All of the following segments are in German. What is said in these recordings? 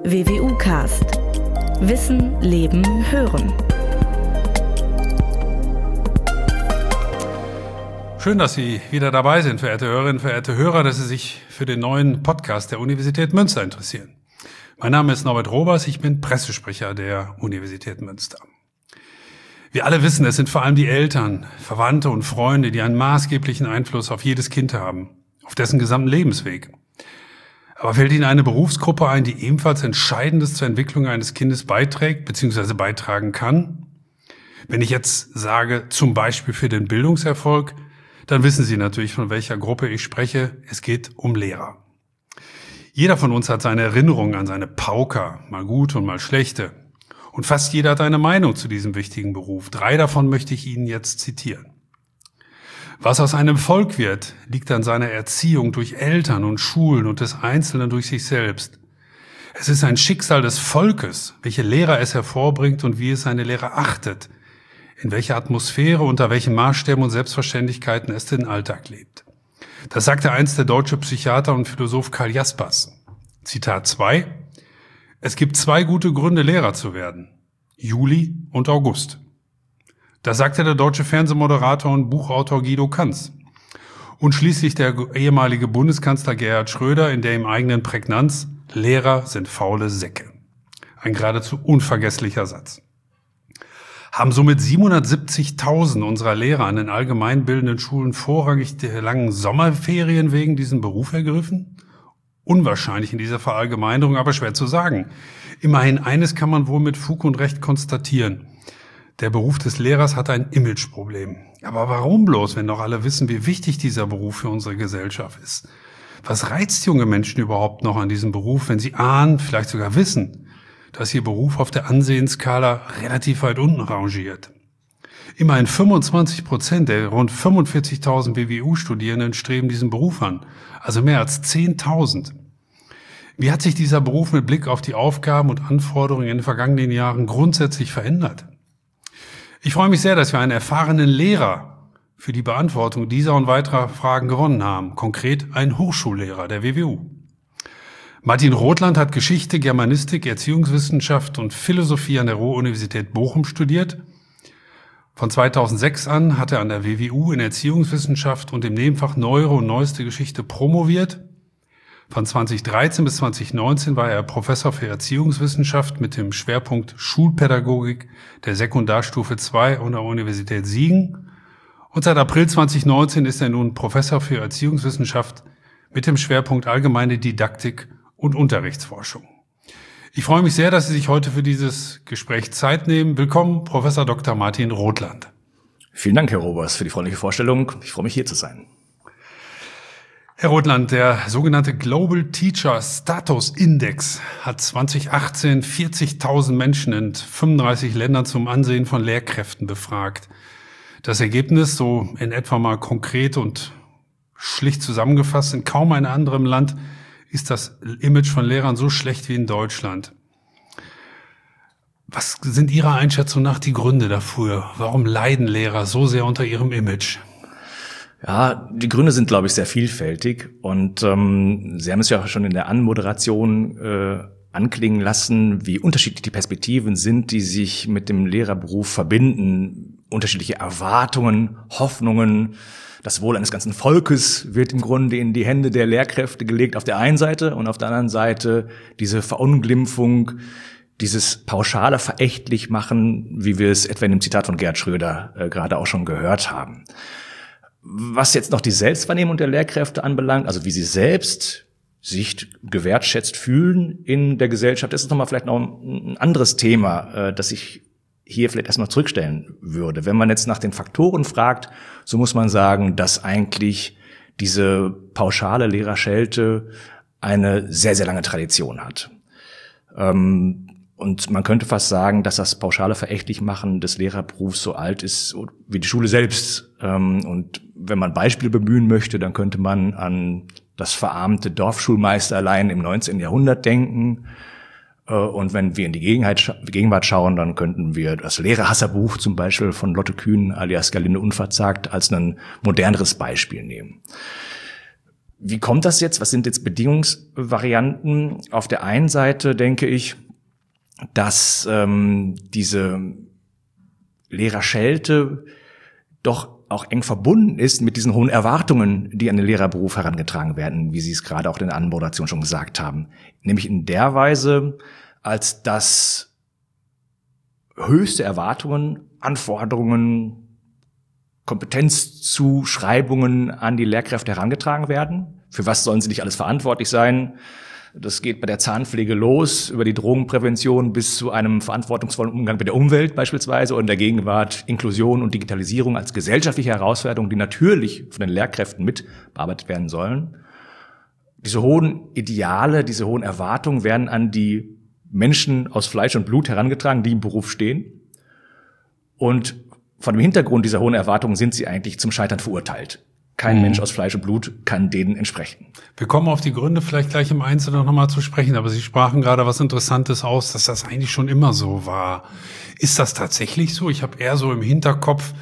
WWU-Cast. Wissen, Leben, Hören. Schön, dass Sie wieder dabei sind, verehrte Hörerinnen, verehrte Hörer, dass Sie sich für den neuen Podcast der Universität Münster interessieren. Mein Name ist Norbert Robers, ich bin Pressesprecher der Universität Münster. Wir alle wissen, es sind vor allem die Eltern, Verwandte und Freunde, die einen maßgeblichen Einfluss auf jedes Kind haben, auf dessen gesamten Lebensweg. Aber fällt Ihnen eine Berufsgruppe ein, die ebenfalls Entscheidendes zur Entwicklung eines Kindes beiträgt bzw. beitragen kann? Wenn ich jetzt sage, zum Beispiel für den Bildungserfolg, dann wissen Sie natürlich, von welcher Gruppe ich spreche. Es geht um Lehrer. Jeder von uns hat seine Erinnerungen an seine Pauker, mal gute und mal schlechte. Und fast jeder hat eine Meinung zu diesem wichtigen Beruf. 3 davon möchte ich Ihnen jetzt zitieren. Was aus einem Volk wird, liegt an seiner Erziehung durch Eltern und Schulen und des Einzelnen durch sich selbst. Es ist ein Schicksal des Volkes, welche Lehrer es hervorbringt und wie es seine Lehrer achtet, in welcher Atmosphäre, unter welchen Maßstäben und Selbstverständlichkeiten es den Alltag lebt. Das sagte einst der deutsche Psychiater und Philosoph Karl Jaspers. Zitat 2: Es gibt 2 gute Gründe, Lehrer zu werden: Juli und August. Das sagte der deutsche Fernsehmoderator und Buchautor Guido Kanz. Und schließlich der ehemalige Bundeskanzler Gerhard Schröder in der ihm eigenen Prägnanz: Lehrer sind faule Säcke. Ein geradezu unvergesslicher Satz. Haben somit 770.000 unserer Lehrer an den allgemeinbildenden Schulen vorrangig der langen Sommerferien wegen diesem Beruf ergriffen? Unwahrscheinlich in dieser Verallgemeinerung, aber schwer zu sagen. Immerhin eines kann man wohl mit Fug und Recht konstatieren: Der Beruf des Lehrers hat ein Imageproblem. Aber warum bloß, wenn doch alle wissen, wie wichtig dieser Beruf für unsere Gesellschaft ist? Was reizt junge Menschen überhaupt noch an diesem Beruf, wenn sie ahnen, vielleicht sogar wissen, dass ihr Beruf auf der Ansehensskala relativ weit unten rangiert? Immerhin 25% der rund 45.000 WWU-Studierenden streben diesen Beruf an, also mehr als 10.000. Wie hat sich dieser Beruf mit Blick auf die Aufgaben und Anforderungen in den vergangenen Jahren grundsätzlich verändert? Ich freue mich sehr, dass wir einen erfahrenen Lehrer für die Beantwortung dieser und weiterer Fragen gewonnen haben, konkret einen Hochschullehrer der WWU. Martin Rothland hat Geschichte, Germanistik, Erziehungswissenschaft und Philosophie an der Ruhr-Universität Bochum studiert. Von 2006 an hat er an der WWU in Erziehungswissenschaft und im Nebenfach Neuere und Neueste Geschichte promoviert. Von 2013 bis 2019 war er Professor für Erziehungswissenschaft mit dem Schwerpunkt Schulpädagogik der Sekundarstufe 2 an der Universität Siegen. Und seit April 2019 ist er nun Professor für Erziehungswissenschaft mit dem Schwerpunkt Allgemeine Didaktik und Unterrichtsforschung. Ich freue mich sehr, dass Sie sich heute für dieses Gespräch Zeit nehmen. Willkommen, Professor Dr. Martin Rothland. Vielen Dank, Herr Robers, für die freundliche Vorstellung. Ich freue mich, hier zu sein. Herr Rothland, der sogenannte Global Teacher Status Index hat 2018 40.000 Menschen in 35 Ländern zum Ansehen von Lehrkräften befragt. Das Ergebnis, so in etwa mal konkret und schlicht zusammengefasst: In kaum einem anderen Land ist das Image von Lehrern so schlecht wie in Deutschland. Was sind Ihrer Einschätzung nach die Gründe dafür? Warum leiden Lehrer so sehr unter ihrem Image? Ja, die Gründe sind, glaube ich, sehr vielfältig. Und Sie haben es ja schon in der Anmoderation anklingen lassen, wie unterschiedlich die Perspektiven sind, die sich mit dem Lehrerberuf verbinden. Unterschiedliche Erwartungen, Hoffnungen. Das Wohl eines ganzen Volkes wird im Grunde in die Hände der Lehrkräfte gelegt auf der einen Seite, und auf der anderen Seite diese Verunglimpfung, dieses pauschale Verächtlichmachen, wie wir es etwa in dem Zitat von Gerhard Schröder gerade auch schon gehört haben. Was jetzt noch die Selbstwahrnehmung der Lehrkräfte anbelangt, also wie sie selbst sich gewertschätzt fühlen in der Gesellschaft, das ist nochmal vielleicht noch ein anderes Thema, das ich hier vielleicht erstmal zurückstellen würde. Wenn man jetzt nach den Faktoren fragt, so muss man sagen, dass eigentlich diese pauschale Lehrerschelte eine sehr, sehr lange Tradition hat. Und man könnte fast sagen, dass das pauschale Verächtlichmachen des Lehrerberufs so alt ist wie die Schule selbst. Und wenn man Beispiele bemühen möchte, dann könnte man an das verarmte Dorfschulmeisterlein im 19. Jahrhundert denken. Und wenn wir in die Gegenwart schauen, dann könnten wir das Lehrerhasserbuch zum Beispiel von Lotte Kühn alias Gerlinde Unverzagt als ein moderneres Beispiel nehmen. Wie kommt das jetzt? Was sind jetzt Bedingungsvarianten? Auf der einen Seite denke ich, dass diese Lehrerschelte doch auch eng verbunden ist mit diesen hohen Erwartungen, die an den Lehrerberuf herangetragen werden, wie Sie es gerade auch in der Anmoderation schon gesagt haben. Nämlich in der Weise, als dass höchste Erwartungen, Anforderungen, Kompetenzzuschreibungen an die Lehrkräfte herangetragen werden. Für was sollen sie nicht alles verantwortlich sein? Das geht bei der Zahnpflege los, über die Drogenprävention bis zu einem verantwortungsvollen Umgang mit der Umwelt beispielsweise und in der Gegenwart Inklusion und Digitalisierung als gesellschaftliche Herausforderungen, die natürlich von den Lehrkräften mit bearbeitet werden sollen. Diese hohen Ideale, diese hohen Erwartungen werden an die Menschen aus Fleisch und Blut herangetragen, die im Beruf stehen. Und vor dem Hintergrund dieser hohen Erwartungen sind sie eigentlich zum Scheitern verurteilt. Kein Mensch aus Fleisch und Blut kann denen entsprechen. Wir kommen auf die Gründe vielleicht gleich im Einzelnen noch mal zu sprechen, aber Sie sprachen gerade was Interessantes aus, dass das eigentlich schon immer so war. Ist das tatsächlich so? Ich habe eher so im Hinterkopf,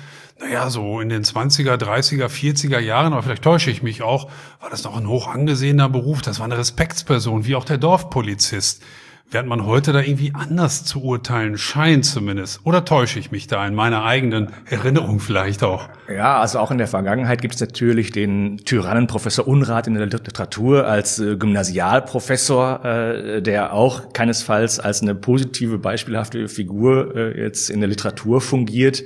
so in den 20er, 30er, 40er Jahren, aber vielleicht täusche ich mich auch, war das noch ein hoch angesehener Beruf. Das war eine Respektsperson, wie auch der Dorfpolizist. Während man heute da irgendwie anders zu urteilen scheint zumindest. Oder täusche ich mich da in meiner eigenen Erinnerung vielleicht auch? Ja, also auch in der Vergangenheit gibt es natürlich den Tyrannen Professor Unrat in der Literatur als Gymnasialprofessor, der auch keinesfalls als eine positive, beispielhafte Figur jetzt in der Literatur fungiert.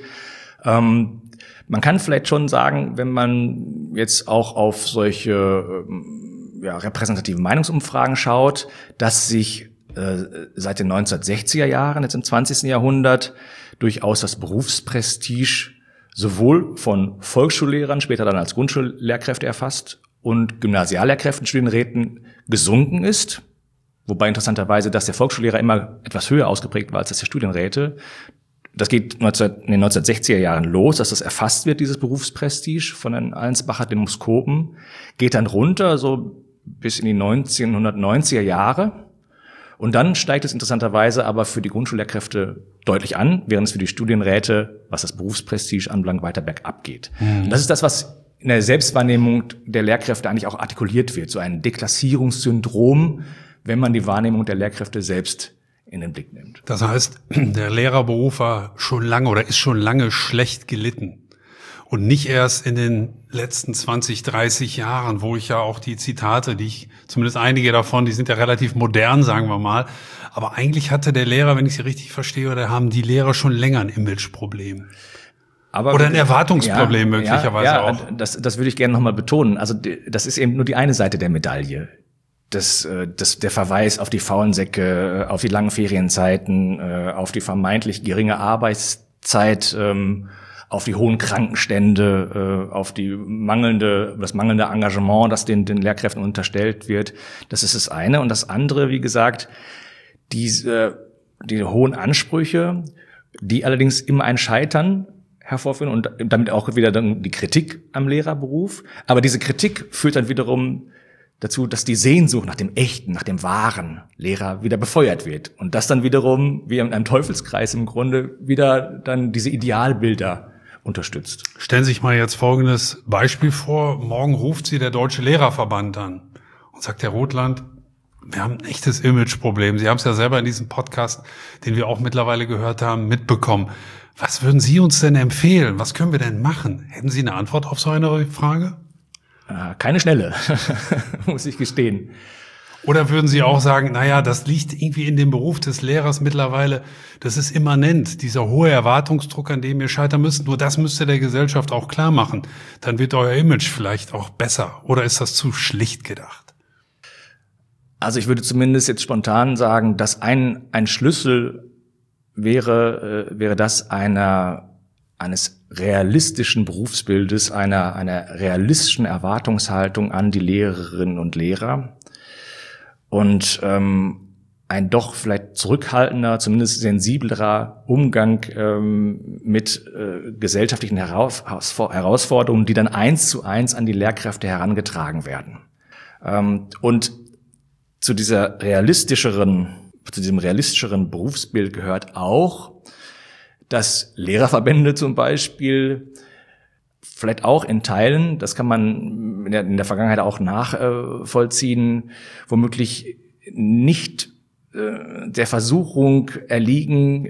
Man kann vielleicht schon sagen, wenn man jetzt auch auf solche repräsentativen Meinungsumfragen schaut, dass sich seit den 1960er Jahren, jetzt im 20. Jahrhundert, durchaus das Berufsprestige sowohl von Volksschullehrern, später dann als Grundschullehrkräfte erfasst, und Gymnasiallehrkräften, Studienräten gesunken ist. Wobei interessanterweise, dass der Volksschullehrer immer etwas höher ausgeprägt war als das der Studienräte. Das geht in den 1960er Jahren los, dass das erfasst wird, dieses Berufsprestige von den Allensbacher Demoskopen, geht dann runter, so bis in die 1990er Jahre. Und dann steigt es interessanterweise aber für die Grundschullehrkräfte deutlich an, während es für die Studienräte, was das Berufsprestige anbelangt, weiter bergab geht. Und das ist das, was in der Selbstwahrnehmung der Lehrkräfte eigentlich auch artikuliert wird, so ein Deklassierungssyndrom, wenn man die Wahrnehmung der Lehrkräfte selbst in den Blick nimmt. Das heißt, der Lehrerberuf war schon lange oder ist schon lange schlecht gelitten. Und nicht erst in den letzten 20, 30 Jahren, wo ich ja auch die Zitate, zumindest einige davon, die sind ja relativ modern, sagen wir mal. Aber eigentlich hatte der Lehrer, wenn ich sie richtig verstehe, oder haben die Lehrer schon länger ein Imageproblem. Oder ein Erwartungsproblem möglicherweise auch. Das würde ich gerne nochmal betonen. Also das ist eben nur die eine Seite der Medaille. Der Verweis auf die faulen Säcke, auf die langen Ferienzeiten, auf die vermeintlich geringe Arbeitszeit, auf die hohen Krankenstände, auf das mangelnde Engagement, das den Lehrkräften unterstellt wird. Das ist das eine. Und das andere, wie gesagt, die hohen Ansprüche, die allerdings immer ein Scheitern hervorführen und damit auch wieder dann die Kritik am Lehrerberuf. Aber diese Kritik führt dann wiederum dazu, dass die Sehnsucht nach dem echten, nach dem wahren Lehrer wieder befeuert wird. Und das dann wiederum, wie in einem Teufelskreis im Grunde, wieder dann diese Idealbilder unterstützt. Stellen Sie sich mal jetzt folgendes Beispiel vor. Morgen ruft Sie der Deutsche Lehrerverband an und sagt, Herr Rothland, wir haben ein echtes Imageproblem. Sie haben es ja selber in diesem Podcast, den wir auch mittlerweile gehört haben, mitbekommen. Was würden Sie uns denn empfehlen? Was können wir denn machen? Hätten Sie eine Antwort auf so eine Frage? Keine schnelle, muss ich gestehen. Oder würden Sie auch sagen, das liegt irgendwie in dem Beruf des Lehrers mittlerweile, das ist immanent, dieser hohe Erwartungsdruck, an dem ihr scheitern müsst, nur das müsst ihr der Gesellschaft auch klar machen. Dann wird euer Image vielleicht auch besser. Oder ist das zu schlicht gedacht? Also ich würde zumindest jetzt spontan sagen, dass ein Schlüssel wäre das eines realistischen Berufsbildes, einer realistischen Erwartungshaltung an die Lehrerinnen und Lehrer. Und ein doch vielleicht zurückhaltender, zumindest sensiblerer Umgang mit gesellschaftlichen Herausforderungen, die dann 1:1 an die Lehrkräfte herangetragen werden. Und zu diesem realistischeren Berufsbild gehört auch, dass Lehrerverbände zum Beispiel vielleicht auch in Teilen, das kann man in der Vergangenheit auch nachvollziehen, womöglich nicht der Versuchung erliegen,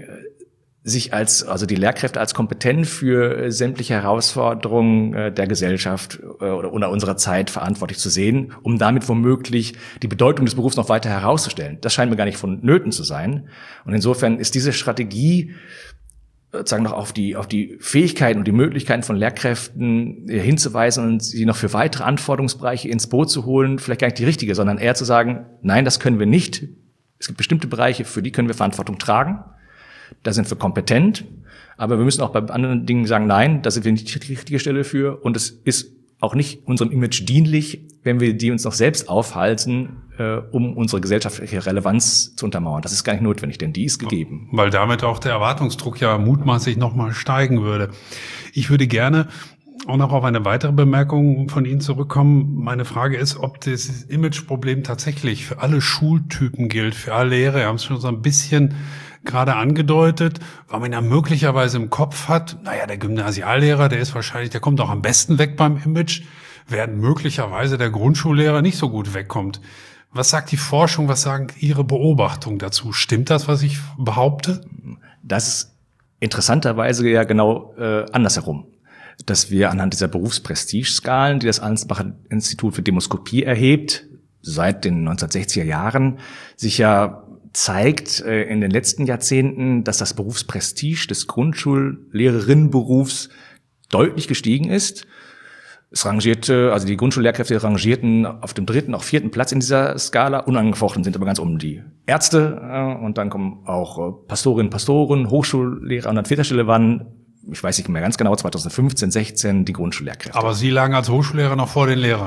sich also die Lehrkräfte als kompetent für sämtliche Herausforderungen der Gesellschaft oder unserer Zeit verantwortlich zu sehen, um damit womöglich die Bedeutung des Berufs noch weiter herauszustellen. Das scheint mir gar nicht vonnöten zu sein. Und insofern ist diese Strategie, sozusagen noch auf die Fähigkeiten und die Möglichkeiten von Lehrkräften hinzuweisen und sie noch für weitere Anforderungsbereiche ins Boot zu holen, vielleicht gar nicht die richtige, sondern eher zu sagen, nein, das können wir nicht. Es gibt bestimmte Bereiche, für die können wir Verantwortung tragen. Da sind wir kompetent, aber wir müssen auch bei anderen Dingen sagen, nein, da sind wir nicht die richtige Stelle für und es ist auch nicht unserem Image dienlich, wenn wir die uns noch selbst aufhalten, um unsere gesellschaftliche Relevanz zu untermauern. Das ist gar nicht notwendig, denn die ist gegeben. Weil damit auch der Erwartungsdruck ja mutmaßlich nochmal steigen würde. Ich würde gerne auch noch auf eine weitere Bemerkung von Ihnen zurückkommen. Meine Frage ist, ob das Imageproblem tatsächlich für alle Schultypen gilt, für alle Lehrer. Wir haben es schon so ein bisschen gerade angedeutet, weil man ja möglicherweise im Kopf hat, der Gymnasiallehrer, der kommt auch am besten weg beim Image, während möglicherweise der Grundschullehrer nicht so gut wegkommt. Was sagt die Forschung, was sagen Ihre Beobachtungen dazu? Stimmt das, was ich behaupte? Das ist interessanterweise ja genau andersherum. Dass wir anhand dieser Berufsprestigeskalen, die das Ansbacher Institut für Demoskopie erhebt, seit den 1960er Jahren, sich ja zeigt in den letzten Jahrzehnten, dass das Berufsprestige des Grundschullehrerinnenberufs deutlich gestiegen ist. Es rangierte, also die Grundschullehrkräfte rangierten auf dem 3., auch 4. Platz in dieser Skala. Unangefochten sind aber ganz oben die Ärzte und dann kommen auch Pastorinnen, Pastoren, Hochschullehrer und an 4. Stelle waren, ich weiß nicht mehr ganz genau, 2015, 16 die Grundschullehrkräfte. Aber Sie lagen als Hochschullehrer noch vor den Lehrern?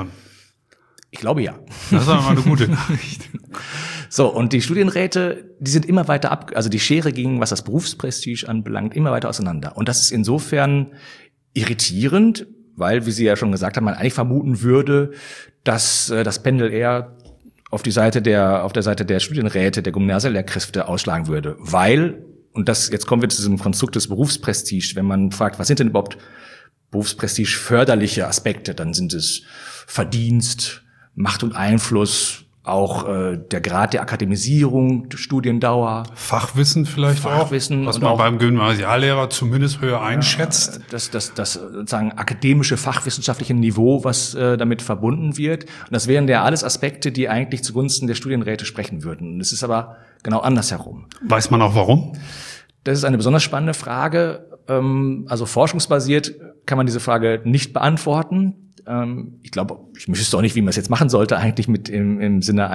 Ich glaube ja. Das ist aber mal eine gute Nachricht. So, und die Studienräte, die sind immer weiter also die Schere ging, was das Berufsprestige anbelangt, immer weiter auseinander. Und das ist insofern irritierend, weil, wie Sie ja schon gesagt haben, man eigentlich vermuten würde, dass das Pendel eher auf der Seite der Studienräte, der Gymnasiallehrkräfte ausschlagen würde. Weil, und jetzt kommen wir zu diesem Konstrukt des Berufsprestige, wenn man fragt, was sind denn überhaupt Berufsprestige förderliche Aspekte, dann sind es Verdienst, Macht und Einfluss, auch der Grad der Akademisierung, Studiendauer. Fachwissen vielleicht auch, was man beim Gymnasiallehrer zumindest höher einschätzt. Das sozusagen akademische, fachwissenschaftliche Niveau, was damit verbunden wird. Und das wären ja alles Aspekte, die eigentlich zugunsten der Studienräte sprechen würden. Und es ist aber genau andersherum. Weiß man auch warum? Das ist eine besonders spannende Frage. Also forschungsbasiert kann man diese Frage nicht beantworten. Ich glaube, ich wüsste auch nicht, wie man es jetzt machen sollte, eigentlich im Sinne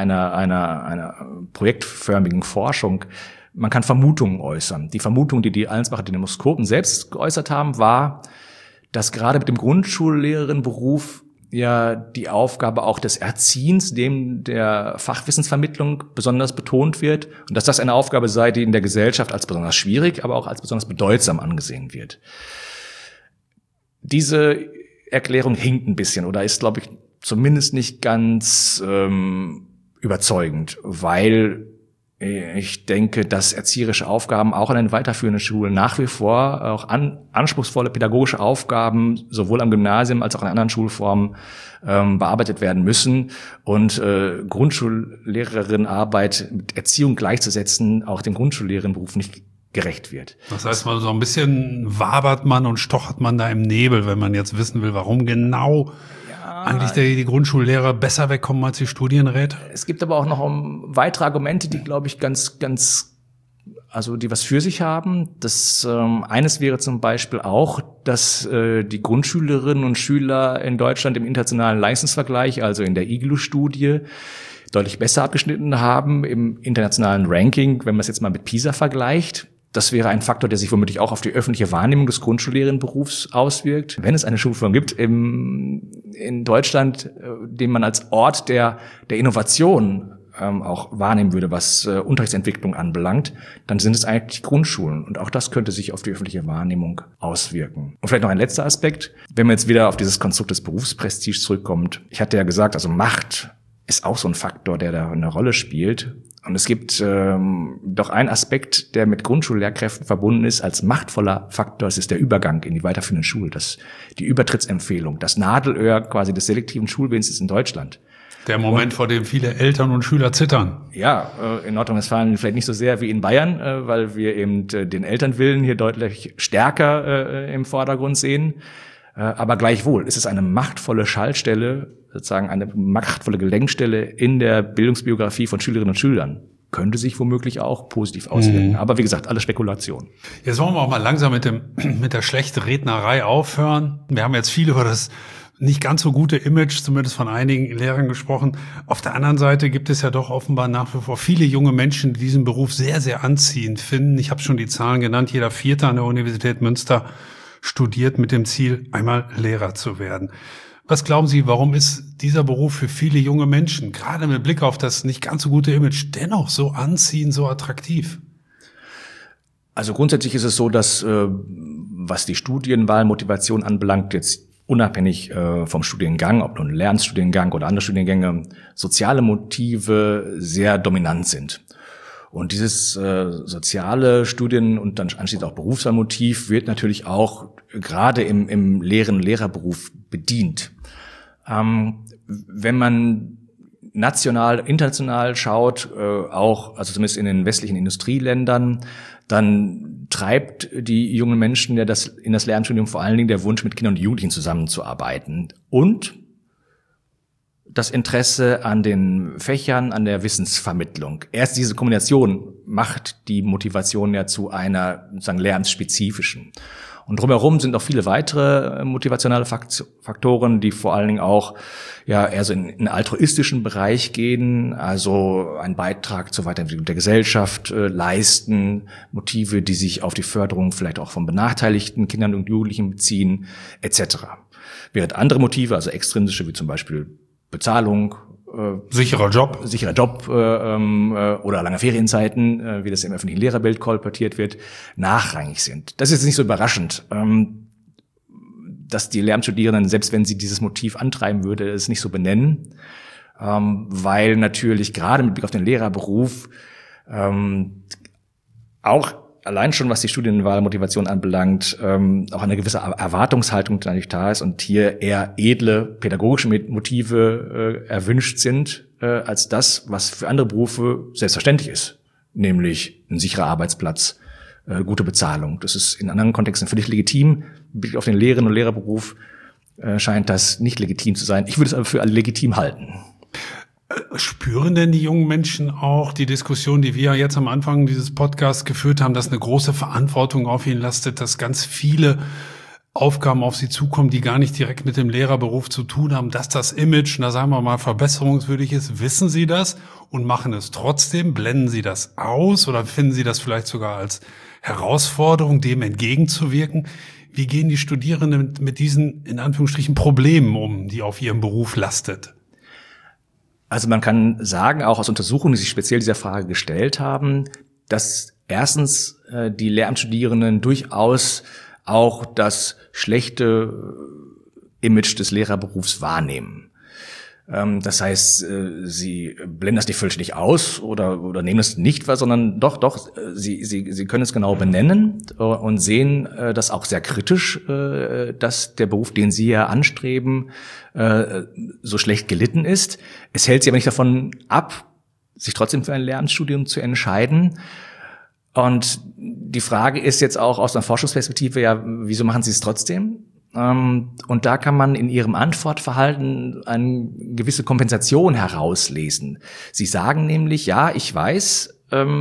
einer projektförmigen Forschung. Man kann Vermutungen äußern. Die Vermutung, die Allensbacher Demoskopen selbst geäußert haben, war, dass gerade mit dem Grundschullehrerinnenberuf ja die Aufgabe auch des Erziehens, dem der Fachwissensvermittlung besonders betont wird und dass das eine Aufgabe sei, die in der Gesellschaft als besonders schwierig, aber auch als besonders bedeutsam angesehen wird. Diese Erklärung hinkt ein bisschen oder ist, glaube ich, zumindest nicht ganz überzeugend, weil ich denke, dass erzieherische Aufgaben auch an den weiterführenden Schulen nach wie vor auch anspruchsvolle pädagogische Aufgaben sowohl am Gymnasium als auch in anderen Schulformen bearbeitet werden müssen und Grundschullehrerinnenarbeit mit Erziehung gleichzusetzen auch dem Grundschullehrerinnenberuf nicht gerecht wird. Das heißt, so ein bisschen wabert man und stochert man da im Nebel, wenn man jetzt wissen will, warum genau eigentlich die Grundschullehrer besser wegkommen als die Studienräte. Es gibt aber auch noch weitere Argumente, die, glaube ich, die was für sich haben. Das eines wäre zum Beispiel auch, dass die Grundschülerinnen und Schüler in Deutschland im internationalen Leistungsvergleich, also in der IGLU-Studie, deutlich besser abgeschnitten haben im internationalen Ranking, wenn man es jetzt mal mit PISA vergleicht. Das wäre ein Faktor, der sich womöglich auch auf die öffentliche Wahrnehmung des Grundschullehrerinnenberufs auswirkt. Wenn es eine Schulform gibt in Deutschland, den man als Ort der Innovation auch wahrnehmen würde, was Unterrichtsentwicklung anbelangt, dann sind es eigentlich Grundschulen. Und auch das könnte sich auf die öffentliche Wahrnehmung auswirken. Und vielleicht noch ein letzter Aspekt. Wenn man jetzt wieder auf dieses Konstrukt des Berufsprestiges zurückkommt. Ich hatte ja gesagt, also Macht ist auch so ein Faktor, der da eine Rolle spielt. Und es gibt doch einen Aspekt, der mit Grundschullehrkräften verbunden ist, als machtvoller Faktor. Das ist der Übergang in die weiterführenden Schulen, die Übertrittsempfehlung, das Nadelöhr quasi des selektiven Schulwesens in Deutschland. Der Moment, vor dem viele Eltern und Schüler zittern. Ja, in Nordrhein-Westfalen vielleicht nicht so sehr wie in Bayern, weil wir eben den Elternwillen hier deutlich stärker im Vordergrund sehen. Aber gleichwohl ist es eine machtvolle Schaltstelle, sozusagen eine machtvolle Gelenkstelle in der Bildungsbiografie von Schülerinnen und Schülern. Könnte sich womöglich auch positiv auswirken. Aber wie gesagt, alles Spekulation. Jetzt wollen wir auch mal langsam mit der schlechten Rednerei aufhören. Wir haben jetzt viel über das nicht ganz so gute Image, zumindest von einigen Lehrern gesprochen. Auf der anderen Seite gibt es ja doch offenbar nach wie vor viele junge Menschen, die diesen Beruf sehr, sehr anziehend finden. Ich habe schon die Zahlen genannt. Jeder Vierte an der Universität Münster studiert mit dem Ziel, einmal Lehrer zu werden. Was glauben Sie, warum ist dieser Beruf für viele junge Menschen, gerade mit Blick auf das nicht ganz so gute Image, dennoch so anziehend, so attraktiv? Also grundsätzlich ist es so, dass was die Studienwahlmotivation anbelangt, jetzt unabhängig vom Studiengang, ob nun Lehramtsstudiengang oder andere Studiengänge, soziale Motive sehr dominant sind. Und dieses soziale Studien- und dann anschließend auch Berufswahlmotiv wird natürlich auch gerade im Lehrerberuf bedient. Wenn man national, international schaut, auch, also zumindest in den westlichen Industrieländern, dann treibt die jungen Menschen in das Lehramtsstudium vor allen Dingen der Wunsch, mit Kindern und Jugendlichen zusammenzuarbeiten und das Interesse an den Fächern, an der Wissensvermittlung. Erst diese Kombination macht die Motivation ja zu einer sozusagen lehramtsspezifischen. Und drumherum sind auch viele weitere motivationale Faktoren, die vor allen Dingen auch ja eher so in einen altruistischen Bereich gehen, also einen Beitrag zur Weiterentwicklung der Gesellschaft leisten, Motive, die sich auf die Förderung vielleicht auch von benachteiligten Kindern und Jugendlichen beziehen, etc. Während andere Motive, also extrinsische, wie zum Beispiel Bezahlung, sicherer Job oder lange Ferienzeiten, wie das im öffentlichen Lehrerbild kolportiert wird, nachrangig sind. Das ist jetzt nicht so überraschend, dass die Lehramtsstudierenden, selbst wenn sie dieses Motiv antreiben würde, es nicht so benennen, weil natürlich gerade mit Blick auf den Lehrerberuf auch allein schon, was die Studienwahlmotivation anbelangt, auch eine gewisse Erwartungshaltung natürlich da ist und hier eher edle pädagogische Motive erwünscht sind, als das, was für andere Berufe selbstverständlich ist, nämlich ein sicherer Arbeitsplatz, gute Bezahlung. Das ist in anderen Kontexten völlig legitim. Mit Blick auf den Lehrerinnen- und Lehrerberuf scheint das nicht legitim zu sein. Ich würde es aber für legitim halten. Spüren denn die jungen Menschen auch die Diskussion, die wir jetzt am Anfang dieses Podcasts geführt haben, dass eine große Verantwortung auf ihnen lastet, dass ganz viele Aufgaben auf sie zukommen, die gar nicht direkt mit dem Lehrerberuf zu tun haben, dass das Image, da sagen wir mal, verbesserungswürdig ist? Wissen Sie das und machen es trotzdem? Blenden Sie das aus oder finden Sie das vielleicht sogar als Herausforderung, dem entgegenzuwirken? Wie gehen die Studierenden mit diesen, in Anführungsstrichen, Problemen um, die auf ihrem Beruf lastet? Also man kann sagen, auch aus Untersuchungen, die sich speziell dieser Frage gestellt haben, dass erstens die Lehramtsstudierenden durchaus auch das schlechte Image des Lehrerberufs wahrnehmen. Das heißt, sie blenden das nicht völlig aus oder nehmen es nicht wahr, sondern doch, sie können es genau benennen und sehen das auch sehr kritisch, dass der Beruf, den sie ja anstreben, so schlecht gelitten ist. Es hält sie aber nicht davon ab, sich trotzdem für ein Lehramtsstudium zu entscheiden. Und die Frage ist jetzt auch aus einer Forschungsperspektive, ja, wieso machen sie es trotzdem? Und da kann man in ihrem Antwortverhalten eine gewisse Kompensation herauslesen. Sie sagen nämlich, ja, ich weiß,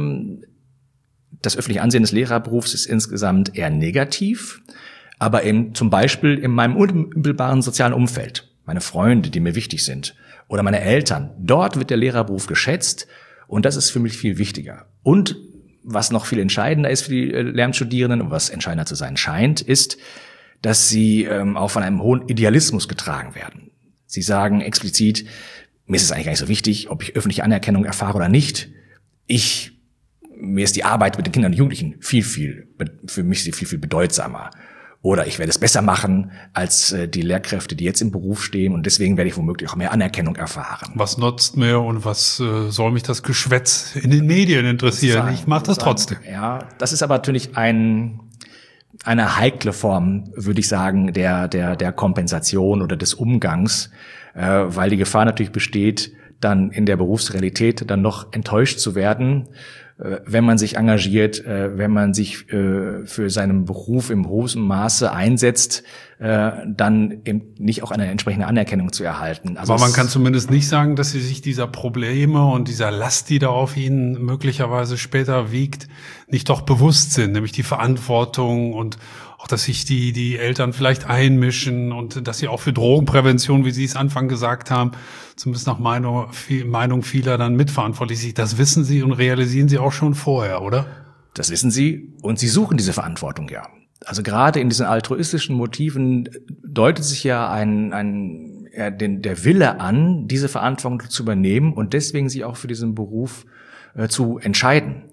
das öffentliche Ansehen des Lehrerberufs ist insgesamt eher negativ, aber zum Beispiel in meinem unmittelbaren sozialen Umfeld, meine Freunde, die mir wichtig sind, oder meine Eltern, dort wird der Lehrerberuf geschätzt und das ist für mich viel wichtiger. Und was noch viel entscheidender ist für die Lehramtsstudierenden und was entscheidender zu sein scheint, ist, dass sie auch von einem hohen Idealismus getragen werden. Sie sagen explizit, mir ist es eigentlich gar nicht so wichtig, ob ich öffentliche Anerkennung erfahre oder nicht. Mir ist die Arbeit mit den Kindern und Jugendlichen für mich viel bedeutsamer. Oder ich werde es besser machen als die Lehrkräfte, die jetzt im Beruf stehen, und deswegen werde ich womöglich auch mehr Anerkennung erfahren. Was nutzt mir und was soll mich das Geschwätz in den Medien interessieren? Ich mache das trotzdem. Ja, das ist aber natürlich eine heikle Form, würde ich sagen, der Kompensation oder des Umgangs, weil die Gefahr natürlich besteht, dann in der Berufsrealität dann noch enttäuscht zu werden, wenn man sich engagiert, wenn man sich für seinen Beruf im hohen Maße einsetzt, dann eben nicht auch eine entsprechende Anerkennung zu erhalten. Also aber man kann zumindest nicht sagen, dass Sie sich dieser Probleme und dieser Last, die da auf Ihnen möglicherweise später wiegt, nicht doch bewusst sind, nämlich die Verantwortung und auch, dass sich die Eltern vielleicht einmischen und dass sie auch für Drogenprävention, wie Sie es Anfang gesagt haben, zumindest nach Meinung vieler dann mitverantwortlich sind. Das wissen Sie und realisieren Sie auch schon vorher, oder? Das wissen Sie, und Sie suchen diese Verantwortung ja. Also gerade in diesen altruistischen Motiven deutet sich ja der Wille an, diese Verantwortung zu übernehmen und deswegen sich auch für diesen Beruf zu entscheiden.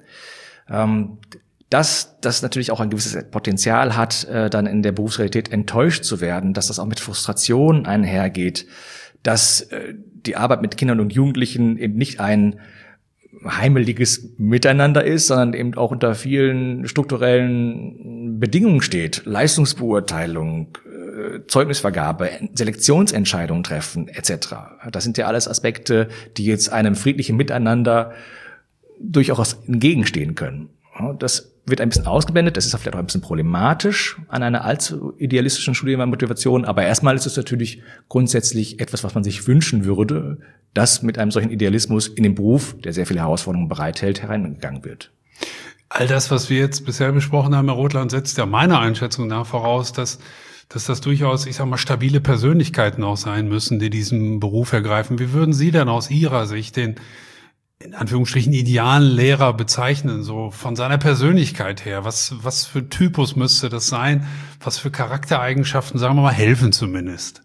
Dass das natürlich auch ein gewisses Potenzial hat, dann in der Berufsrealität enttäuscht zu werden, dass das auch mit Frustration einhergeht, dass die Arbeit mit Kindern und Jugendlichen eben nicht ein heimeliges Miteinander ist, sondern eben auch unter vielen strukturellen Bedingungen steht. Leistungsbeurteilung, Zeugnisvergabe, Selektionsentscheidungen treffen etc. Das sind ja alles Aspekte, die jetzt einem friedlichen Miteinander durchaus entgegenstehen können. Das wird ein bisschen ausgeblendet, das ist vielleicht auch ein bisschen problematisch an einer allzu idealistischen Studienmotivation, aber erstmal ist es natürlich grundsätzlich etwas, was man sich wünschen würde, dass mit einem solchen Idealismus in den Beruf, der sehr viele Herausforderungen bereithält, hereingegangen wird. All das, was wir jetzt bisher besprochen haben, Herr Rothland, setzt ja meiner Einschätzung nach voraus, dass das durchaus, ich sag mal, stabile Persönlichkeiten auch sein müssen, die diesen Beruf ergreifen. Wie würden Sie denn aus Ihrer Sicht den in Anführungsstrichen idealen Lehrer bezeichnen, so von seiner Persönlichkeit her? Was für Typus müsste das sein? Was für Charaktereigenschaften, sagen wir mal, helfen zumindest?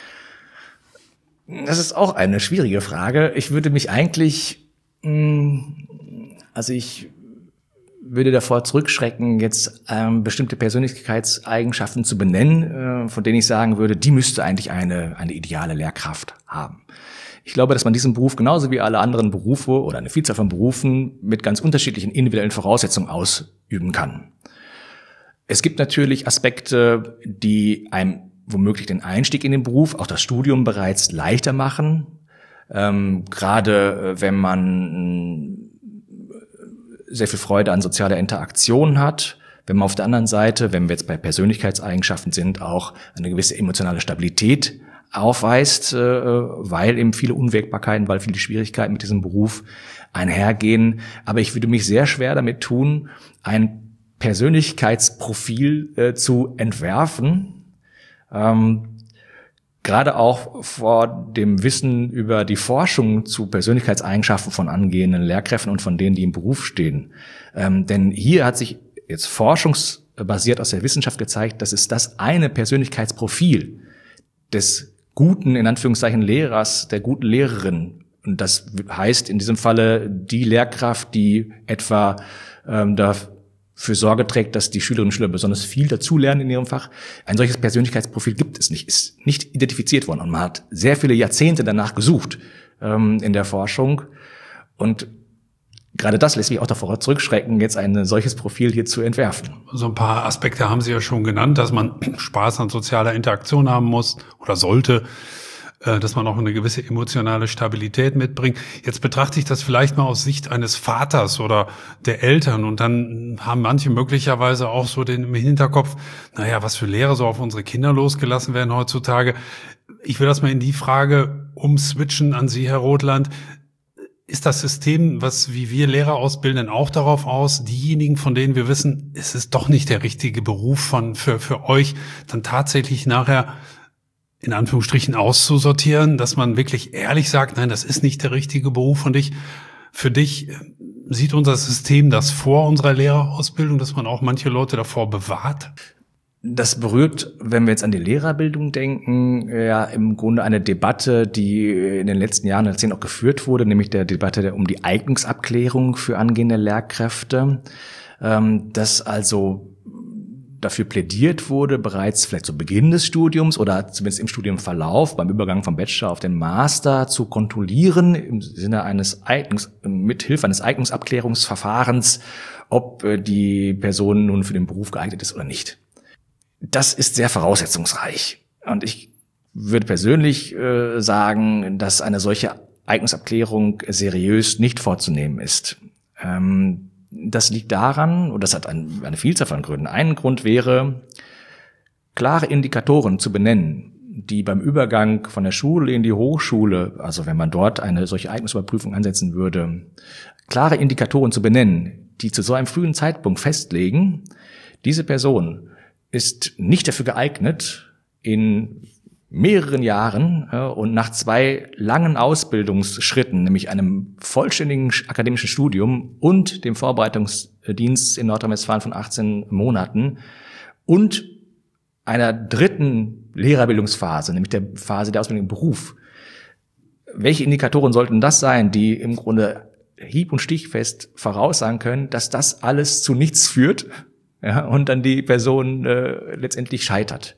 Das ist auch eine schwierige Frage. Ich würde mich eigentlich, ich würde davor zurückschrecken, jetzt bestimmte Persönlichkeitseigenschaften zu benennen, von denen ich sagen würde, die müsste eigentlich eine ideale Lehrkraft haben. Ich glaube, dass man diesen Beruf genauso wie alle anderen Berufe oder eine Vielzahl von Berufen mit ganz unterschiedlichen individuellen Voraussetzungen ausüben kann. Es gibt natürlich Aspekte, die einem womöglich den Einstieg in den Beruf, auch das Studium bereits leichter machen. Gerade wenn man sehr viel Freude an sozialer Interaktion hat, wenn man auf der anderen Seite, wenn wir jetzt bei Persönlichkeitseigenschaften sind, auch eine gewisse emotionale Stabilität aufweist, weil eben viele Unwägbarkeiten, weil viele Schwierigkeiten mit diesem Beruf einhergehen. Aber ich würde mich sehr schwer damit tun, ein Persönlichkeitsprofil zu entwerfen, gerade auch vor dem Wissen über die Forschung zu Persönlichkeitseigenschaften von angehenden Lehrkräften und von denen, die im Beruf stehen. Denn hier hat sich jetzt forschungsbasiert aus der Wissenschaft gezeigt, dass es das eine Persönlichkeitsprofil des guten, in Anführungszeichen, Lehrers, der guten Lehrerin, und das heißt in diesem Falle die Lehrkraft, die etwa dafür Sorge trägt, dass die Schülerinnen und Schüler besonders viel dazulernen in ihrem Fach. Ein solches Persönlichkeitsprofil gibt es nicht, ist nicht identifiziert worden, und man hat sehr viele Jahrzehnte danach gesucht in der Forschung, und gerade das lässt mich auch davor zurückschrecken, jetzt ein solches Profil hier zu entwerfen. So ein paar Aspekte haben Sie ja schon genannt, dass man Spaß an sozialer Interaktion haben muss oder sollte, dass man auch eine gewisse emotionale Stabilität mitbringt. Jetzt betrachte ich das vielleicht mal aus Sicht eines Vaters oder der Eltern, und dann haben manche möglicherweise auch so den im Hinterkopf, was für Lehre so auf unsere Kinder losgelassen werden heutzutage. Ich will das mal in die Frage umswitchen an Sie, Herr Rothland. Ist das System, wie wir Lehrer ausbilden, auch darauf aus, diejenigen, von denen wir wissen, es ist doch nicht der richtige Beruf für euch, dann tatsächlich nachher in Anführungsstrichen auszusortieren, dass man wirklich ehrlich sagt, nein, das ist nicht der richtige Beruf für dich? Sieht unser System das vor, unserer Lehrerausbildung, dass man auch manche Leute davor bewahrt? Das berührt, wenn wir jetzt an die Lehrerbildung denken, ja im Grunde eine Debatte, die in den letzten Jahren auch geführt wurde, nämlich der Debatte um die Eignungsabklärung für angehende Lehrkräfte, dass also dafür plädiert wurde, bereits vielleicht zu Beginn des Studiums oder zumindest im Studienverlauf beim Übergang vom Bachelor auf den Master zu kontrollieren im Sinne mithilfe eines Eignungsabklärungsverfahrens, ob die Person nun für den Beruf geeignet ist oder nicht. Das ist sehr voraussetzungsreich. Und ich würde persönlich sagen, dass eine solche Eignungsabklärung seriös nicht vorzunehmen ist. Das liegt daran, und das hat eine Vielzahl von Gründen. Ein Grund wäre, klare Indikatoren zu benennen, die beim Übergang von der Schule in die Hochschule, also wenn man dort eine solche Eignungsüberprüfung ansetzen würde, klare Indikatoren zu benennen, die zu so einem frühen Zeitpunkt festlegen, diese Person ist nicht dafür geeignet, in mehreren Jahren und nach 2 langen Ausbildungsschritten, nämlich einem vollständigen akademischen Studium und dem Vorbereitungsdienst in Nordrhein-Westfalen von 18 Monaten und einer 3. Lehrerbildungsphase, nämlich der Phase der Ausbildung im Beruf. Welche Indikatoren sollten das sein, die im Grunde hieb- und stichfest voraussagen können, dass das alles zu nichts führt, ja, und dann die Person letztendlich scheitert?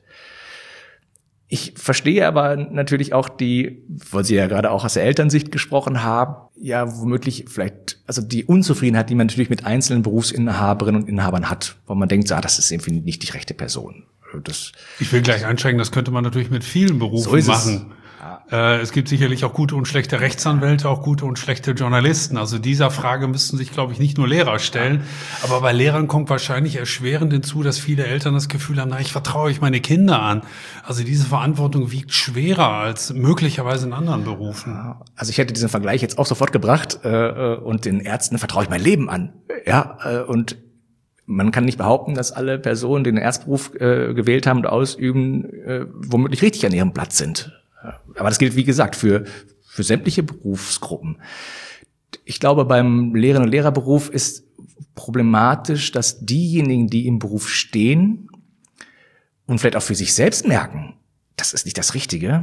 Ich verstehe aber natürlich auch weil Sie ja gerade auch aus der Elternsicht gesprochen haben, ja womöglich vielleicht, also die Unzufriedenheit, die man natürlich mit einzelnen Berufsinhaberinnen und Inhabern hat, wo man denkt, das ist irgendwie nicht die rechte Person. Ich will gleich einschränken, das könnte man natürlich mit vielen Berufen machen. Es gibt sicherlich auch gute und schlechte Rechtsanwälte, auch gute und schlechte Journalisten. Also dieser Frage müssten sich, glaube ich, nicht nur Lehrer stellen. Aber bei Lehrern kommt wahrscheinlich erschwerend hinzu, dass viele Eltern das Gefühl haben, ich vertraue euch meine Kinder an. Also diese Verantwortung wiegt schwerer als möglicherweise in anderen Berufen. Also ich hätte diesen Vergleich jetzt auch sofort gebracht und den Ärzten vertraue ich mein Leben an. Ja, und man kann nicht behaupten, dass alle Personen, die den Arztberuf gewählt haben und ausüben, womöglich richtig an ihrem Platz sind. Aber das gilt, wie gesagt, für sämtliche Berufsgruppen. Ich glaube, beim Lehrerinnen- und Lehrerberuf ist problematisch, dass diejenigen, die im Beruf stehen und vielleicht auch für sich selbst merken, das ist nicht das Richtige,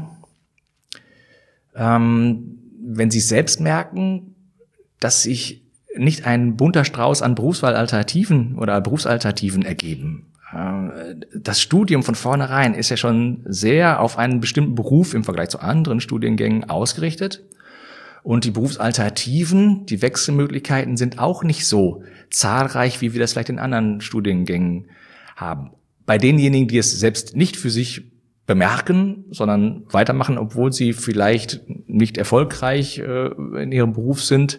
wenn sie selbst merken, dass sich nicht ein bunter Strauß an Berufswahlalternativen oder Berufsalternativen ergeben. Das Studium von vornherein ist ja schon sehr auf einen bestimmten Beruf im Vergleich zu anderen Studiengängen ausgerichtet. Und die Berufsalternativen, die Wechselmöglichkeiten sind auch nicht so zahlreich, wie wir das vielleicht in anderen Studiengängen haben. Bei denjenigen, die es selbst nicht für sich bemerken, sondern weitermachen, obwohl sie vielleicht nicht erfolgreich in ihrem Beruf sind,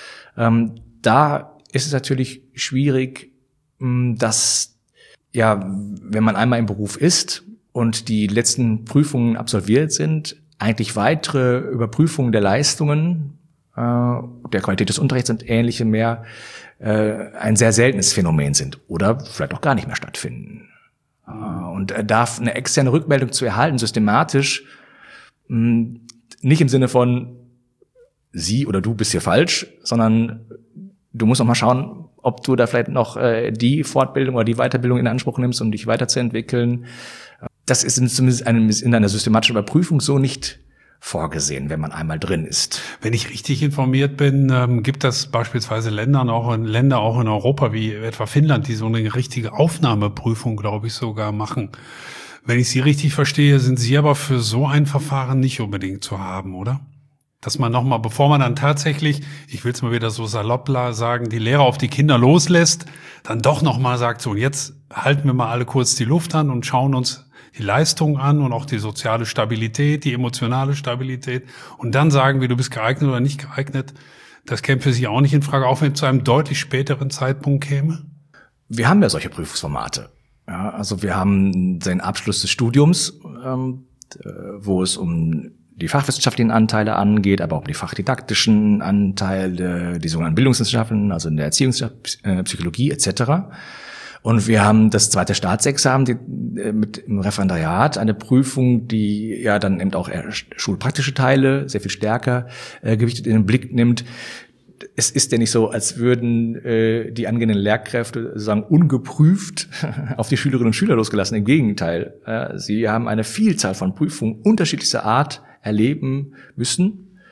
da ist es natürlich schwierig, dass wenn man einmal im Beruf ist und die letzten Prüfungen absolviert sind, eigentlich weitere Überprüfungen der Leistungen, der Qualität des Unterrichts und ähnliche mehr ein sehr seltenes Phänomen sind oder vielleicht auch gar nicht mehr stattfinden. Und da eine externe Rückmeldung zu erhalten, systematisch, nicht im Sinne von Sie oder du bist hier falsch, sondern du musst noch mal schauen, ob du da vielleicht noch die Fortbildung oder die Weiterbildung in Anspruch nimmst, um dich weiterzuentwickeln. Das ist zumindest in einer systematischen Überprüfung so nicht vorgesehen, wenn man einmal drin ist. Wenn ich richtig informiert bin, gibt es beispielsweise Länder auch in Europa, wie etwa Finnland, die so eine richtige Aufnahmeprüfung, glaube ich, sogar machen. Wenn ich Sie richtig verstehe, sind Sie aber für so ein Verfahren nicht unbedingt zu haben, oder? Dass man nochmal, bevor man dann tatsächlich, ich will es mal wieder so salopp sagen, die Lehrer auf die Kinder loslässt, dann doch nochmal sagt, so, und jetzt halten wir mal alle kurz die Luft an und schauen uns die Leistung an und auch die soziale Stabilität, die emotionale Stabilität. Und dann sagen wir, du bist geeignet oder nicht geeignet. Das käme für Sie auch nicht in Frage, auch wenn es zu einem deutlich späteren Zeitpunkt käme? Wir haben ja solche Prüfungsformate. Ja, also wir haben den Abschluss des Studiums, wo es um die fachwissenschaftlichen Anteile angeht, aber auch die fachdidaktischen Anteile, die sogenannten Bildungswissenschaften, also in der Erziehungspsychologie etc. Und wir haben das zweite Staatsexamen mit im Referendariat, eine Prüfung, die ja dann eben auch schulpraktische Teile sehr viel stärker gewichtet in den Blick nimmt. Es ist ja nicht so, als würden die angehenden Lehrkräfte sozusagen ungeprüft auf die Schülerinnen und Schüler losgelassen. Im Gegenteil, sie haben eine Vielzahl von Prüfungen unterschiedlichster Art erleben müssen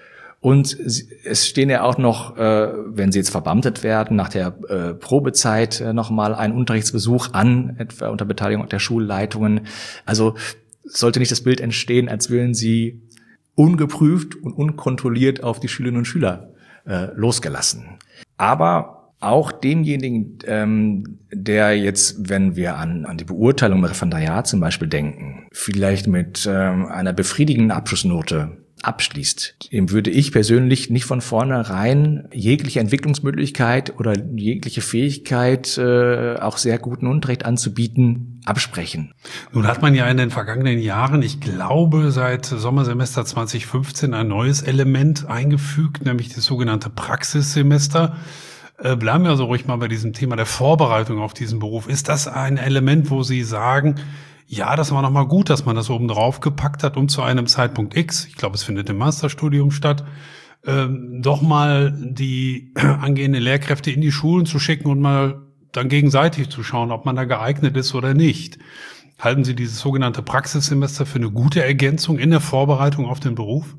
Und es stehen ja auch noch, wenn sie jetzt verbeamtet werden, nach der Probezeit nochmal ein Unterrichtsbesuch an, etwa unter Beteiligung der Schulleitungen. Also sollte nicht das Bild entstehen, als wären sie ungeprüft und unkontrolliert auf die Schülerinnen und Schüler losgelassen. Aber auch demjenigen, der jetzt, wenn wir an die Beurteilung im Referendariat zum Beispiel denken, vielleicht mit einer befriedigenden Abschlussnote abschließt, dem würde ich persönlich nicht von vornherein jegliche Entwicklungsmöglichkeit oder jegliche Fähigkeit, auch sehr guten Unterricht anzubieten, absprechen. Nun hat man ja in den vergangenen Jahren, ich glaube seit Sommersemester 2015, ein neues Element eingefügt, nämlich das sogenannte Praxissemester. Bleiben wir also ruhig mal bei diesem Thema der Vorbereitung auf diesen Beruf. Ist das ein Element, wo Sie sagen, ja, das war nochmal gut, dass man das oben drauf gepackt hat, um zu einem Zeitpunkt X, ich glaube, es findet im Masterstudium statt, doch mal die angehenden Lehrkräfte in die Schulen zu schicken und mal dann gegenseitig zu schauen, ob man da geeignet ist oder nicht. Halten Sie dieses sogenannte Praxissemester für eine gute Ergänzung in der Vorbereitung auf den Beruf?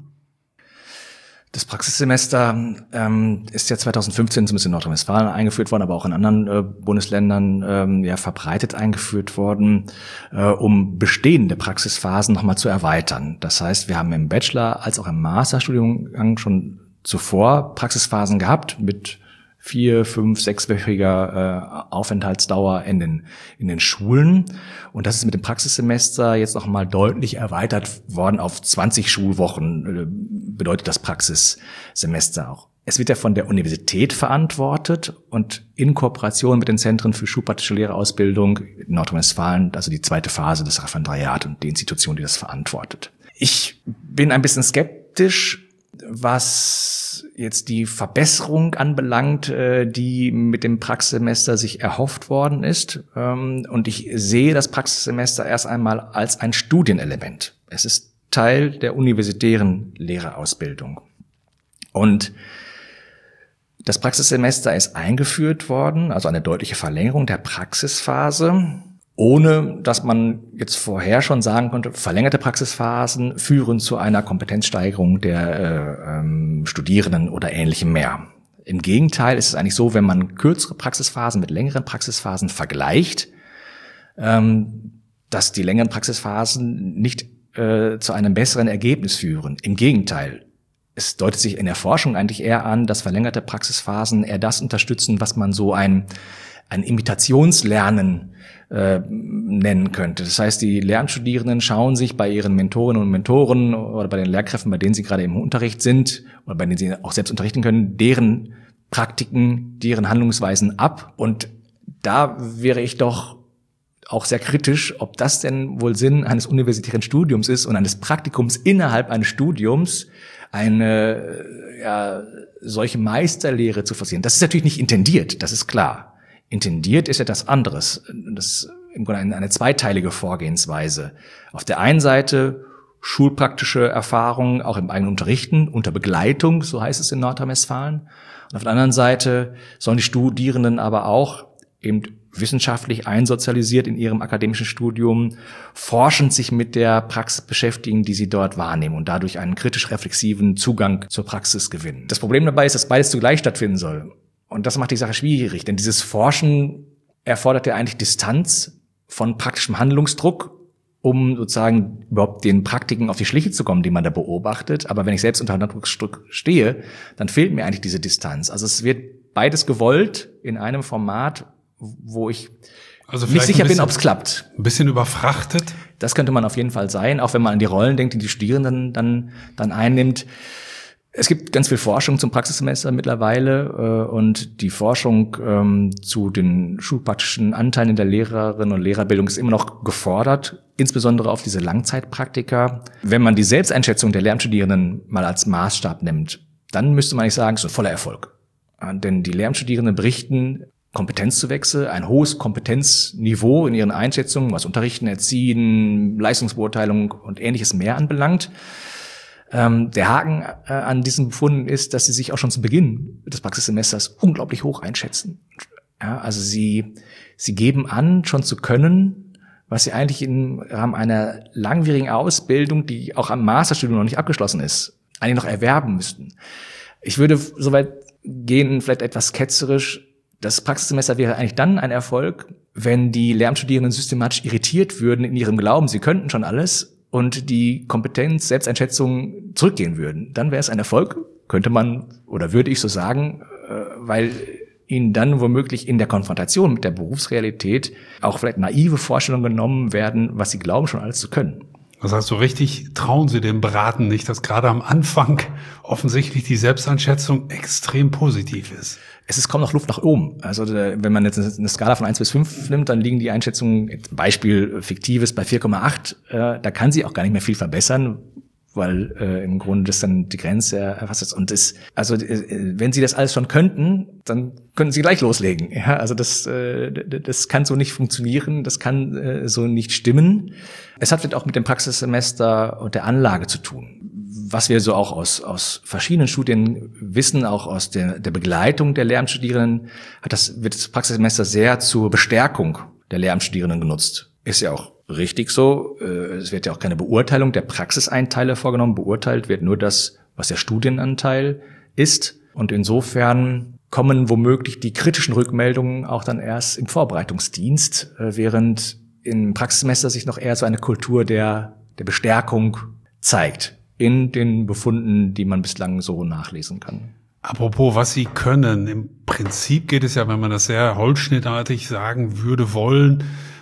Das Praxissemester ist ja 2015 zumindest in Nordrhein-Westfalen eingeführt worden, aber auch in anderen Bundesländern verbreitet eingeführt worden, um bestehende Praxisphasen nochmal zu erweitern. Das heißt, wir haben im Bachelor- als auch im Masterstudiengang schon zuvor Praxisphasen gehabt mit 4-, 5-, 6-wöchiger Aufenthaltsdauer in den Schulen. Und das ist mit dem Praxissemester jetzt noch mal deutlich erweitert worden auf 20 Schulwochen, bedeutet das Praxissemester auch. Es wird ja von der Universität verantwortet und in Kooperation mit den Zentren für schulpraktische Lehrerausbildung in Nordrhein-Westfalen, also die zweite Phase des Referendariats und die Institution, die das verantwortet. Ich bin ein bisschen skeptisch, was jetzt die Verbesserung anbelangt, die mit dem Praxissemester sich erhofft worden ist. Und ich sehe das Praxissemester erst einmal als ein Studienelement. Es ist Teil der universitären Lehrerausbildung. Und das Praxissemester ist eingeführt worden, also eine deutliche Verlängerung der Praxisphase, ohne dass man jetzt vorher schon sagen konnte, verlängerte Praxisphasen führen zu einer Kompetenzsteigerung der Studierenden oder ähnlichem mehr. Im Gegenteil ist es eigentlich so, wenn man kürzere Praxisphasen mit längeren Praxisphasen vergleicht, dass die längeren Praxisphasen nicht zu einem besseren Ergebnis führen. Im Gegenteil. Es deutet sich in der Forschung eigentlich eher an, dass verlängerte Praxisphasen eher das unterstützen, was man so ein Imitationslernen nennen könnte. Das heißt, die Lehramtsstudierenden schauen sich bei ihren Mentorinnen und Mentoren oder bei den Lehrkräften, bei denen sie gerade im Unterricht sind oder bei denen sie auch selbst unterrichten können, deren Praktiken, deren Handlungsweisen ab. Und da wäre ich doch auch sehr kritisch, ob das denn wohl Sinn eines universitären Studiums ist und eines Praktikums innerhalb eines Studiums, eine solche Meisterlehre zu forcieren. Das ist natürlich nicht intendiert, das ist klar. Intendiert ist etwas anderes. Das ist im Grunde eine zweiteilige Vorgehensweise. Auf der einen Seite schulpraktische Erfahrungen, auch im eigenen Unterrichten, unter Begleitung, so heißt es in Nordrhein-Westfalen. Und auf der anderen Seite sollen die Studierenden aber auch eben wissenschaftlich einsozialisiert in ihrem akademischen Studium forschend sich mit der Praxis beschäftigen, die sie dort wahrnehmen und dadurch einen kritisch-reflexiven Zugang zur Praxis gewinnen. Das Problem dabei ist, dass beides zugleich stattfinden soll. Und das macht die Sache schwierig, denn dieses Forschen erfordert ja eigentlich Distanz von praktischem Handlungsdruck, um sozusagen überhaupt den Praktiken auf die Schliche zu kommen, die man da beobachtet. Aber wenn ich selbst unter Handlungsdruck stehe, dann fehlt mir eigentlich diese Distanz. Also es wird beides gewollt in einem Format, wo ich nicht sicher bin, ob es klappt. Ein bisschen überfrachtet? Das könnte man auf jeden Fall sein, auch wenn man an die Rollen denkt, die die Studierenden dann einnimmt. Es gibt ganz viel Forschung zum Praxissemester mittlerweile und die Forschung zu den schulpraktischen Anteilen in der Lehrerinnen- und Lehrerbildung ist immer noch gefordert, insbesondere auf diese Langzeitpraktika. Wenn man die Selbsteinschätzung der Lehramtsstudierenden mal als Maßstab nimmt, dann müsste man nicht sagen, es ist ein voller Erfolg. Denn die Lehramtsstudierenden berichten Kompetenzzuwächse, ein hohes Kompetenzniveau in ihren Einschätzungen, was Unterrichten, Erziehen, Leistungsbeurteilung und Ähnliches mehr anbelangt. Der Haken an diesen Befunden ist, dass sie sich auch schon zu Beginn des Praxissemesters unglaublich hoch einschätzen. Ja, also sie geben an, schon zu können, was sie eigentlich im Rahmen einer langwierigen Ausbildung, die auch am Masterstudium noch nicht abgeschlossen ist, eigentlich noch erwerben müssten. Ich würde soweit gehen, vielleicht etwas ketzerisch, das Praxissemester wäre eigentlich dann ein Erfolg, wenn die Lehramtsstudierenden systematisch irritiert würden in ihrem Glauben, sie könnten schon alles und die Kompetenz, Selbsteinschätzung zurückgehen würden. Dann wäre es ein Erfolg, könnte man oder würde ich so sagen, weil ihnen dann womöglich in der Konfrontation mit der Berufsrealität auch vielleicht naive Vorstellungen genommen werden, was sie glauben, schon alles zu können. Das heißt, so richtig trauen Sie dem Beraten nicht, dass gerade am Anfang offensichtlich die Selbsteinschätzung extrem positiv ist. Es ist kaum noch Luft nach oben. Also wenn man jetzt eine Skala von 1 bis 5 nimmt, dann liegen die Einschätzungen, Beispiel fiktives, bei 4,8. Da kann sie auch gar nicht mehr viel verbessern, weil im Grunde das dann die Grenze erfasst ist. Und wenn Sie das alles schon könnten, dann könnten Sie gleich loslegen. Ja, also das kann so nicht funktionieren, das kann so nicht stimmen. Es hat vielleicht auch mit dem Praxissemester und der Anlage zu tun. Was wir so auch aus verschiedenen Studien wissen, auch aus der Begleitung der Lehramtsstudierenden, wird das Praxissemester sehr zur Bestärkung der Lehramtsstudierenden genutzt. Ist ja auch richtig so. Es wird ja auch keine Beurteilung der Praxisanteile vorgenommen. Beurteilt wird nur das, was der Studienanteil ist. Und insofern kommen womöglich die kritischen Rückmeldungen auch dann erst im Vorbereitungsdienst, während im Praxissemester sich noch eher so eine Kultur der Bestärkung zeigt in den Befunden, die man bislang so nachlesen kann. Apropos, was Sie können. Im Prinzip geht es ja, wenn man das sehr holzschnittartig sagen würde, wollen,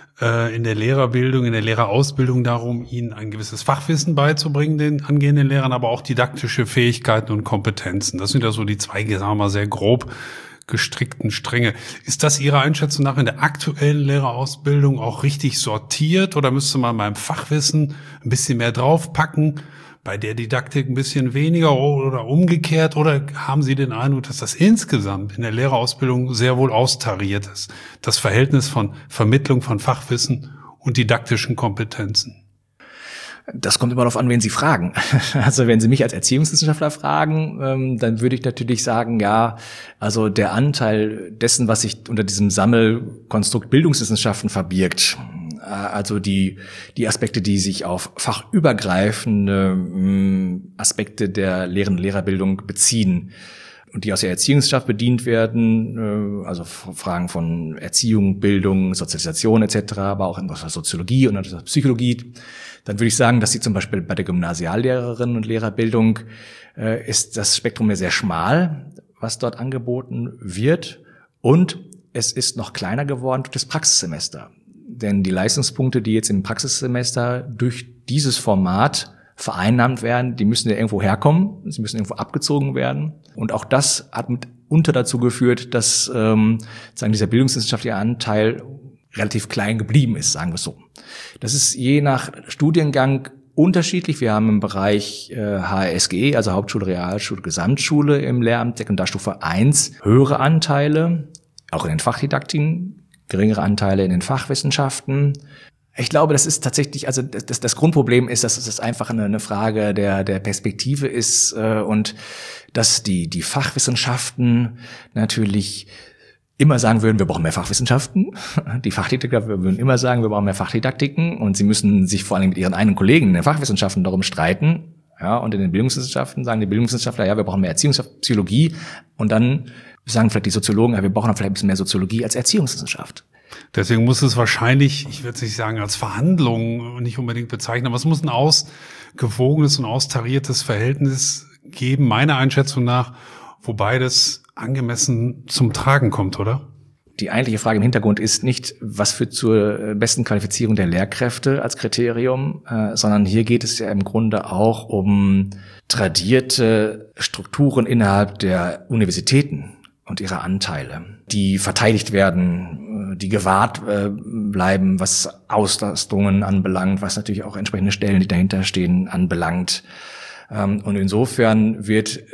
in der Lehrerbildung, in der Lehrerausbildung darum, ihnen ein gewisses Fachwissen beizubringen, den angehenden Lehrern, aber auch didaktische Fähigkeiten und Kompetenzen. Das sind ja so die zwei, sagen wir mal, sehr grob gestrickten Stränge. Ist das Ihrer Einschätzung nach in der aktuellen Lehrerausbildung auch richtig sortiert oder müsste man beim Fachwissen ein bisschen mehr draufpacken, bei der Didaktik ein bisschen weniger oder umgekehrt? Oder haben Sie den Eindruck, dass das insgesamt in der Lehrerausbildung sehr wohl austariert ist? Das Verhältnis von Vermittlung von Fachwissen und didaktischen Kompetenzen? Das kommt immer darauf an, wen Sie fragen. Also wenn Sie mich als Erziehungswissenschaftler fragen, dann würde ich natürlich sagen, ja, also der Anteil dessen, was sich unter diesem Sammelkonstrukt Bildungswissenschaften verbirgt, also die Aspekte, die sich auf fachübergreifende Aspekte der Lehrerbildung beziehen und die aus der Erziehungswissenschaft bedient werden, also Fragen von Erziehung, Bildung, Sozialisation etc., aber auch in der Soziologie und der Psychologie, dann würde ich sagen, dass sie zum Beispiel bei der Gymnasiallehrerinnen und Lehrerbildung ist das Spektrum ja sehr schmal, was dort angeboten wird, und es ist noch kleiner geworden durch das Praxissemester. Denn die Leistungspunkte, die jetzt im Praxissemester durch dieses Format vereinnahmt werden, die müssen ja irgendwo herkommen, sie müssen irgendwo abgezogen werden. Und auch das hat mitunter dazu geführt, dass dieser bildungswissenschaftliche Anteil relativ klein geblieben ist, sagen wir es so. Das ist je nach Studiengang unterschiedlich. Wir haben im Bereich HSG, also Hauptschule, Realschule, Gesamtschule im Lehramt, Sekundarstufe 1, höhere Anteile, auch in den Fachdidaktiken, geringere Anteile in den Fachwissenschaften. Ich glaube, das ist tatsächlich, also das Grundproblem ist, dass es einfach eine Frage der Perspektive ist und dass die Fachwissenschaften natürlich immer sagen würden, wir brauchen mehr Fachwissenschaften. Die Fachdidaktiker würden immer sagen, wir brauchen mehr Fachdidaktiken, und sie müssen sich vor allem mit ihren eigenen Kollegen in den Fachwissenschaften darum streiten. Ja, und in den Bildungswissenschaften sagen die Bildungswissenschaftler, ja, wir brauchen mehr Erziehungspsychologie, und dann sagen vielleicht die Soziologen, ja, wir brauchen vielleicht ein bisschen mehr Soziologie als Erziehungswissenschaft. Deswegen muss es wahrscheinlich, ich würde es nicht sagen als Verhandlung nicht unbedingt bezeichnen, aber es muss ein ausgewogenes und austariertes Verhältnis geben, meiner Einschätzung nach, wobei das angemessen zum Tragen kommt, oder? Die eigentliche Frage im Hintergrund ist nicht, was führt zur besten Qualifizierung der Lehrkräfte als Kriterium, sondern hier geht es ja im Grunde auch um tradierte Strukturen innerhalb der Universitäten und ihre Anteile, die verteidigt werden, die gewahrt bleiben, was Auslastungen anbelangt, was natürlich auch entsprechende Stellen, die dahinter stehen, anbelangt. Und insofern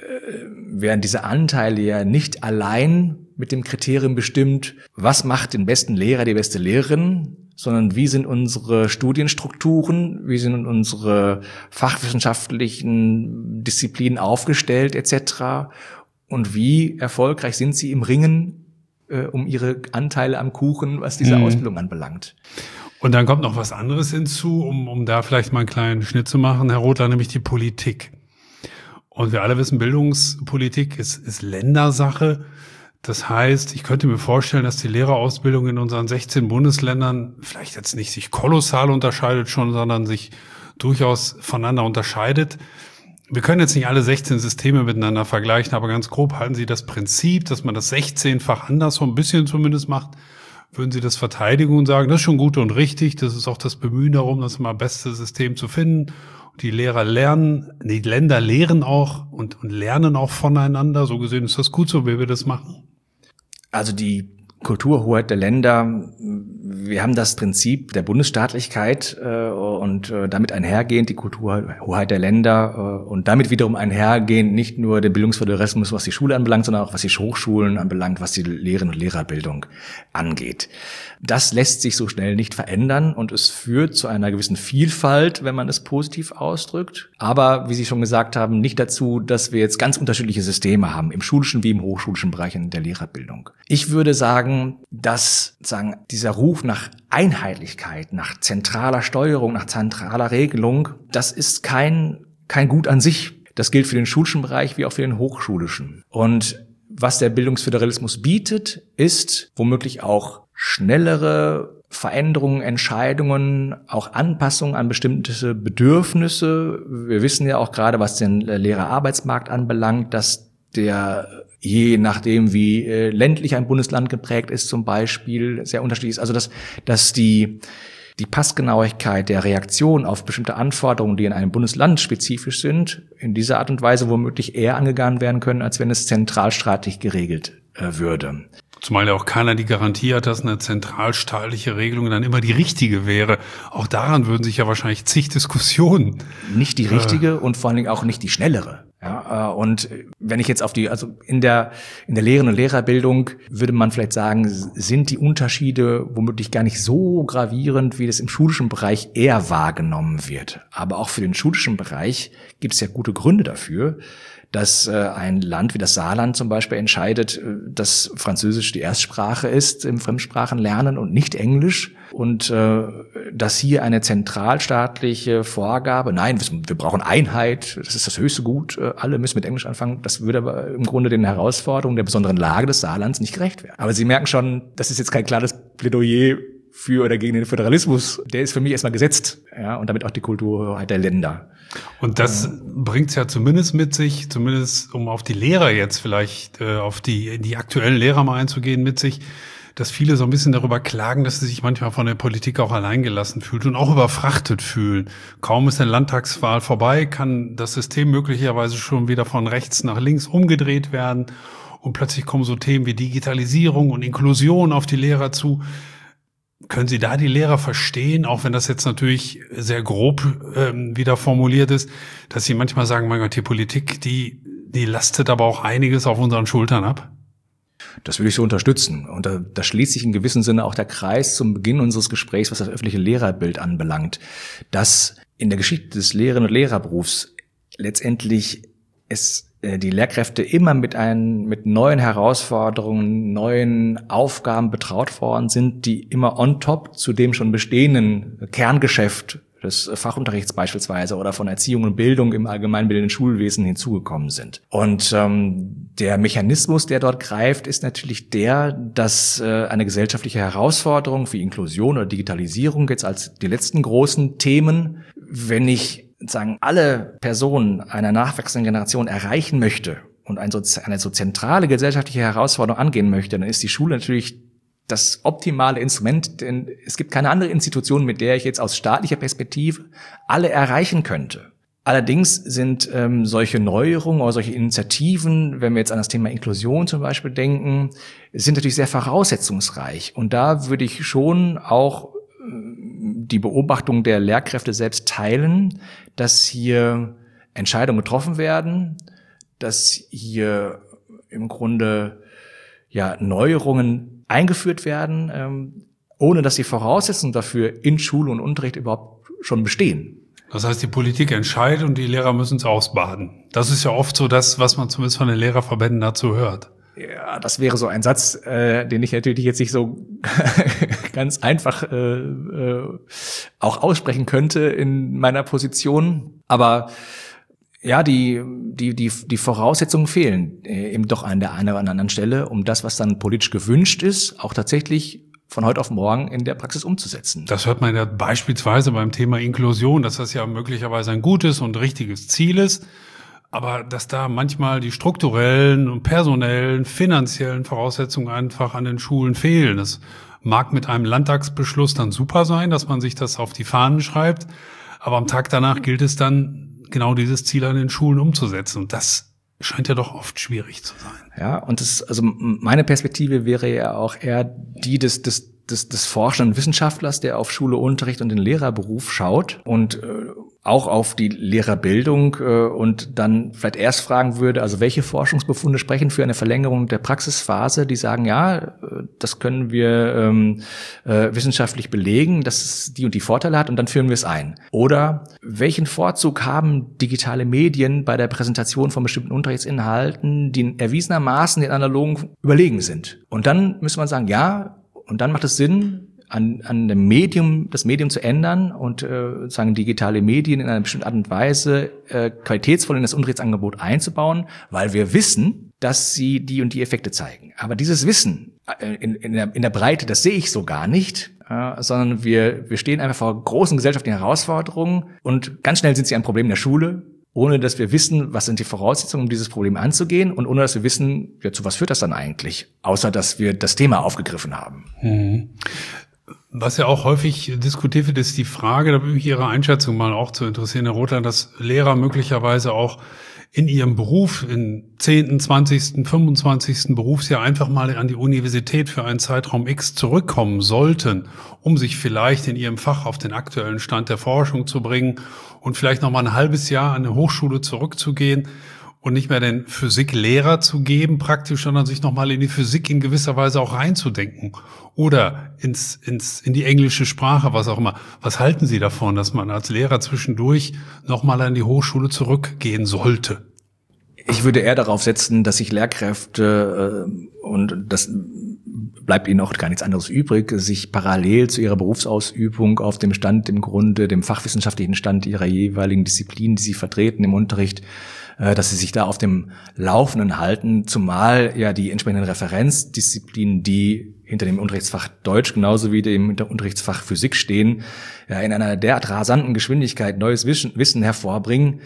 werden diese Anteile ja nicht allein mit dem Kriterium bestimmt, was macht den besten Lehrer, die beste Lehrerin, sondern wie sind unsere Studienstrukturen, wie sind unsere fachwissenschaftlichen Disziplinen aufgestellt etc. Und wie erfolgreich sind sie im Ringen um ihre Anteile am Kuchen, was diese Ausbildung anbelangt. Und dann kommt noch was anderes hinzu, um da vielleicht mal einen kleinen Schnitt zu machen, Herr Rothler, nämlich die Politik. Und wir alle wissen, Bildungspolitik ist Ländersache. Das heißt, ich könnte mir vorstellen, dass die Lehrerausbildung in unseren 16 Bundesländern vielleicht jetzt nicht sich kolossal unterscheidet schon, sondern sich durchaus voneinander unterscheidet. Wir können jetzt nicht alle 16 Systeme miteinander vergleichen, aber ganz grob halten Sie das Prinzip, dass man das 16-fach anders, so ein bisschen zumindest macht, würden Sie das verteidigen und sagen, das ist schon gut und richtig, das ist auch das Bemühen darum, das immer beste System zu finden. Die Länder lehren auch und lernen auch voneinander. So gesehen ist das gut so, wie wir das machen. Also die Kulturhoheit der Länder, wir haben das Prinzip der Bundesstaatlichkeit und damit einhergehend die Kulturhoheit der Länder und damit wiederum einhergehend nicht nur den Bildungsföderalismus, was die Schule anbelangt, sondern auch was die Hochschulen anbelangt, was die Lehren- und Lehrerbildung angeht. Das lässt sich so schnell nicht verändern und es führt zu einer gewissen Vielfalt, wenn man es positiv ausdrückt. Aber, wie Sie schon gesagt haben, nicht dazu, dass wir jetzt ganz unterschiedliche Systeme haben, im schulischen wie im hochschulischen Bereich in der Lehrerbildung. Ich würde sagen, dass dieser Ruf nach Einheitlichkeit, nach zentraler Steuerung, nach zentraler Regelung, das ist kein Gut an sich. Das gilt für den schulischen Bereich wie auch für den hochschulischen. Und was der Bildungsföderalismus bietet, ist womöglich auch schnellere Veränderungen, Entscheidungen, auch Anpassungen an bestimmte Bedürfnisse. Wir wissen ja auch gerade, was den Lehrerarbeitsmarkt anbelangt, dass der je nachdem, wie ländlich ein Bundesland geprägt ist, zum Beispiel sehr unterschiedlich ist. Also dass die Passgenauigkeit der Reaktion auf bestimmte Anforderungen, die in einem Bundesland spezifisch sind, in dieser Art und Weise womöglich eher angegangen werden können, als wenn es zentralstaatlich geregelt würde. Zumal ja auch keiner die Garantie hat, dass eine zentralstaatliche Regelung dann immer die richtige wäre. Auch daran würden sich ja wahrscheinlich zig Diskussionen. Nicht die richtige und vor allen Dingen auch nicht die schnellere. Ja, und wenn ich jetzt in der Lehren- und Lehrerbildung würde man vielleicht sagen, sind die Unterschiede womöglich gar nicht so gravierend, wie das im schulischen Bereich eher wahrgenommen wird. Aber auch für den schulischen Bereich gibt es ja gute Gründe dafür, dass ein Land wie das Saarland zum Beispiel entscheidet, dass Französisch die Erstsprache ist im Fremdsprachenlernen und nicht Englisch und dass hier eine zentralstaatliche Vorgabe, nein, wir brauchen Einheit, das ist das höchste Gut, alle müssen mit Englisch anfangen, das würde aber im Grunde den Herausforderungen der besonderen Lage des Saarlands nicht gerecht werden. Aber Sie merken schon, das ist jetzt kein klares Plädoyer für oder gegen den Föderalismus, der ist für mich erstmal gesetzt, ja, und damit auch die Kulturhoheit der Länder. Und das bringt es ja zumindest mit sich, zumindest um auf die Lehrer jetzt vielleicht, auf die aktuellen Lehrer mal einzugehen, mit sich, dass viele so ein bisschen darüber klagen, dass sie sich manchmal von der Politik auch alleingelassen fühlt und auch überfrachtet fühlen. Kaum ist eine Landtagswahl vorbei, kann das System möglicherweise schon wieder von rechts nach links umgedreht werden und plötzlich kommen so Themen wie Digitalisierung und Inklusion auf die Lehrer zu. Können Sie da die Lehrer verstehen, auch wenn das jetzt natürlich sehr grob wieder formuliert ist, dass sie manchmal sagen, mein Gott, die Politik, die lastet aber auch einiges auf unseren Schultern ab? Das will ich so unterstützen. Und da schließt sich in gewissem Sinne auch der Kreis zum Beginn unseres Gesprächs, was das öffentliche Lehrerbild anbelangt, dass in der Geschichte des Lehrerinnen- und Lehrerberufs letztendlich die Lehrkräfte immer mit neuen Herausforderungen, neuen Aufgaben betraut worden sind, die immer on top zu dem schon bestehenden Kerngeschäft des Fachunterrichts beispielsweise oder von Erziehung und Bildung im allgemeinbildenden Schulwesen hinzugekommen sind. Und der Mechanismus, der dort greift, ist natürlich der, dass eine gesellschaftliche Herausforderung wie Inklusion oder Digitalisierung jetzt als die letzten großen Themen, wenn ich alle Personen einer nachwachsenden Generation erreichen möchte und eine so zentrale gesellschaftliche Herausforderung angehen möchte, dann ist die Schule natürlich das optimale Instrument, denn es gibt keine andere Institution, mit der ich jetzt aus staatlicher Perspektive alle erreichen könnte. Allerdings sind solche Neuerungen oder solche Initiativen, wenn wir jetzt an das Thema Inklusion zum Beispiel denken, sind natürlich sehr voraussetzungsreich. Und da würde ich schon auch die Beobachtung der Lehrkräfte selbst teilen, dass hier Entscheidungen getroffen werden, dass hier im Grunde Neuerungen eingeführt werden, ohne dass die Voraussetzungen dafür in Schule und Unterricht überhaupt schon bestehen. Das heißt, die Politik entscheidet und die Lehrer müssen es ausbaden. Das ist ja oft so das, was man zumindest von den Lehrerverbänden dazu hört. Ja, das wäre so ein Satz, den ich natürlich jetzt nicht so ganz einfach auch aussprechen könnte in meiner Position. Aber Ja, die Voraussetzungen fehlen eben doch an der einen oder anderen Stelle, um das, was dann politisch gewünscht ist, auch tatsächlich von heute auf morgen in der Praxis umzusetzen. Das hört man ja beispielsweise beim Thema Inklusion, dass das ja möglicherweise ein gutes und richtiges Ziel ist, aber dass da manchmal die strukturellen und personellen, finanziellen Voraussetzungen einfach an den Schulen fehlen. Das mag mit einem Landtagsbeschluss dann super sein, dass man sich das auf die Fahnen schreibt, aber am Tag danach gilt es dann, genau dieses Ziel an den Schulen umzusetzen. Und das scheint ja doch oft schwierig zu sein. Ja, und also meine Perspektive wäre ja auch eher die des forschenden Wissenschaftlers, der auf Schule, Unterricht und den Lehrerberuf schaut und auch auf die Lehrerbildung und dann vielleicht erst fragen würde, also welche Forschungsbefunde sprechen für eine Verlängerung der Praxisphase, die sagen, ja, das können wir wissenschaftlich belegen, dass es die und die Vorteile hat und dann führen wir es ein. Oder welchen Vorzug haben digitale Medien bei der Präsentation von bestimmten Unterrichtsinhalten, die erwiesenermaßen den analogen überlegen sind. Und dann müsste man sagen, ja, und dann macht es Sinn, an dem Medium, das Medium zu ändern und sozusagen digitale Medien in einer bestimmten Art und Weise qualitätsvoll in das Unterrichtsangebot einzubauen, weil wir wissen, dass sie die und die Effekte zeigen. Aber dieses Wissen in der Breite, das sehe ich so gar nicht, sondern wir stehen einfach vor großen gesellschaftlichen Herausforderungen und ganz schnell sind sie ein Problem in der Schule, ohne dass wir wissen, was sind die Voraussetzungen, um dieses Problem anzugehen und ohne dass wir wissen, ja, zu was führt das dann eigentlich, außer dass wir das Thema aufgegriffen haben. Mhm. Was ja auch häufig diskutiert wird, ist die Frage, da würde mich Ihre Einschätzung mal auch zu interessieren, Herr Rothlein, dass Lehrer möglicherweise auch in ihrem Beruf, im 10., 20., 25. Berufsjahr einfach mal an die Universität für einen Zeitraum X zurückkommen sollten, um sich vielleicht in ihrem Fach auf den aktuellen Stand der Forschung zu bringen und vielleicht noch mal ein halbes Jahr an eine Hochschule zurückzugehen und nicht mehr den Physiklehrer zu geben praktisch, sondern sich noch mal in die Physik in gewisser Weise auch reinzudenken oder in die englische Sprache, was auch immer. Was halten Sie davon, dass man als Lehrer zwischendurch noch mal an die Hochschule zurückgehen sollte? Ich würde eher darauf setzen, dass sich Lehrkräfte, und das bleibt ihnen auch gar nichts anderes übrig, sich parallel zu ihrer Berufsausübung auf dem Stand, im Grunde, dem fachwissenschaftlichen Stand ihrer jeweiligen Disziplin, die sie vertreten im Unterricht, dass sie sich da auf dem Laufenden halten, zumal ja die entsprechenden Referenzdisziplinen, die hinter dem Unterrichtsfach Deutsch genauso wie dem Unterrichtsfach Physik stehen, ja in einer derart rasanten Geschwindigkeit neues Wissen hervorbringen,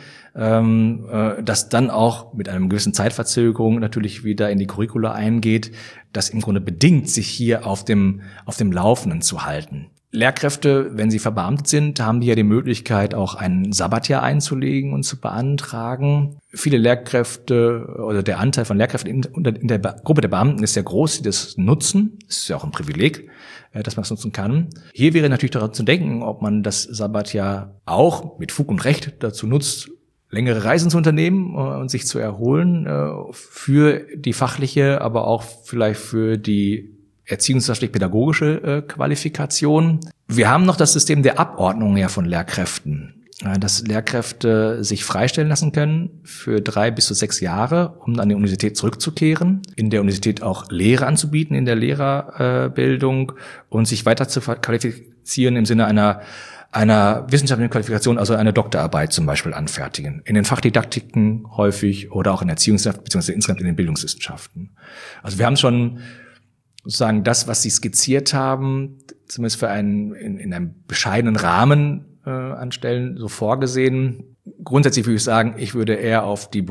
das dann auch mit einem gewissen Zeitverzögerung natürlich wieder in die Curricula eingeht, das im Grunde bedingt, sich hier auf dem Laufenden zu halten. Lehrkräfte, wenn sie verbeamtet sind, haben die ja die Möglichkeit, auch ein Sabbatjahr einzulegen und zu beantragen. Viele Lehrkräfte oder der Anteil von Lehrkräften in der Gruppe der Beamten ist sehr groß, die das nutzen. Das ist ja auch ein Privileg, dass man es nutzen kann. Hier wäre natürlich daran zu denken, ob man das Sabbatjahr auch mit Fug und Recht dazu nutzt, längere Reisen zu unternehmen und sich zu erholen für die fachliche, aber auch vielleicht für die erziehungspädagogische Qualifikation. Wir haben noch das System der Abordnung ja von Lehrkräften, dass Lehrkräfte sich freistellen lassen können für 3 bis zu 6 Jahre, um an die Universität zurückzukehren, in der Universität auch Lehre anzubieten in der Lehrerbildung und sich weiter zu qualifizieren im Sinne einer wissenschaftlichen Qualifikation, also eine Doktorarbeit zum Beispiel anfertigen. In den Fachdidaktiken häufig oder auch in Erziehungswissenschaften beziehungsweise insgesamt in den Bildungswissenschaften. Also wir haben schon sozusagen das, was Sie skizziert haben, zumindest für in einem bescheidenen Rahmen anstellen, so vorgesehen. Grundsätzlich würde ich sagen, ich würde eher auf das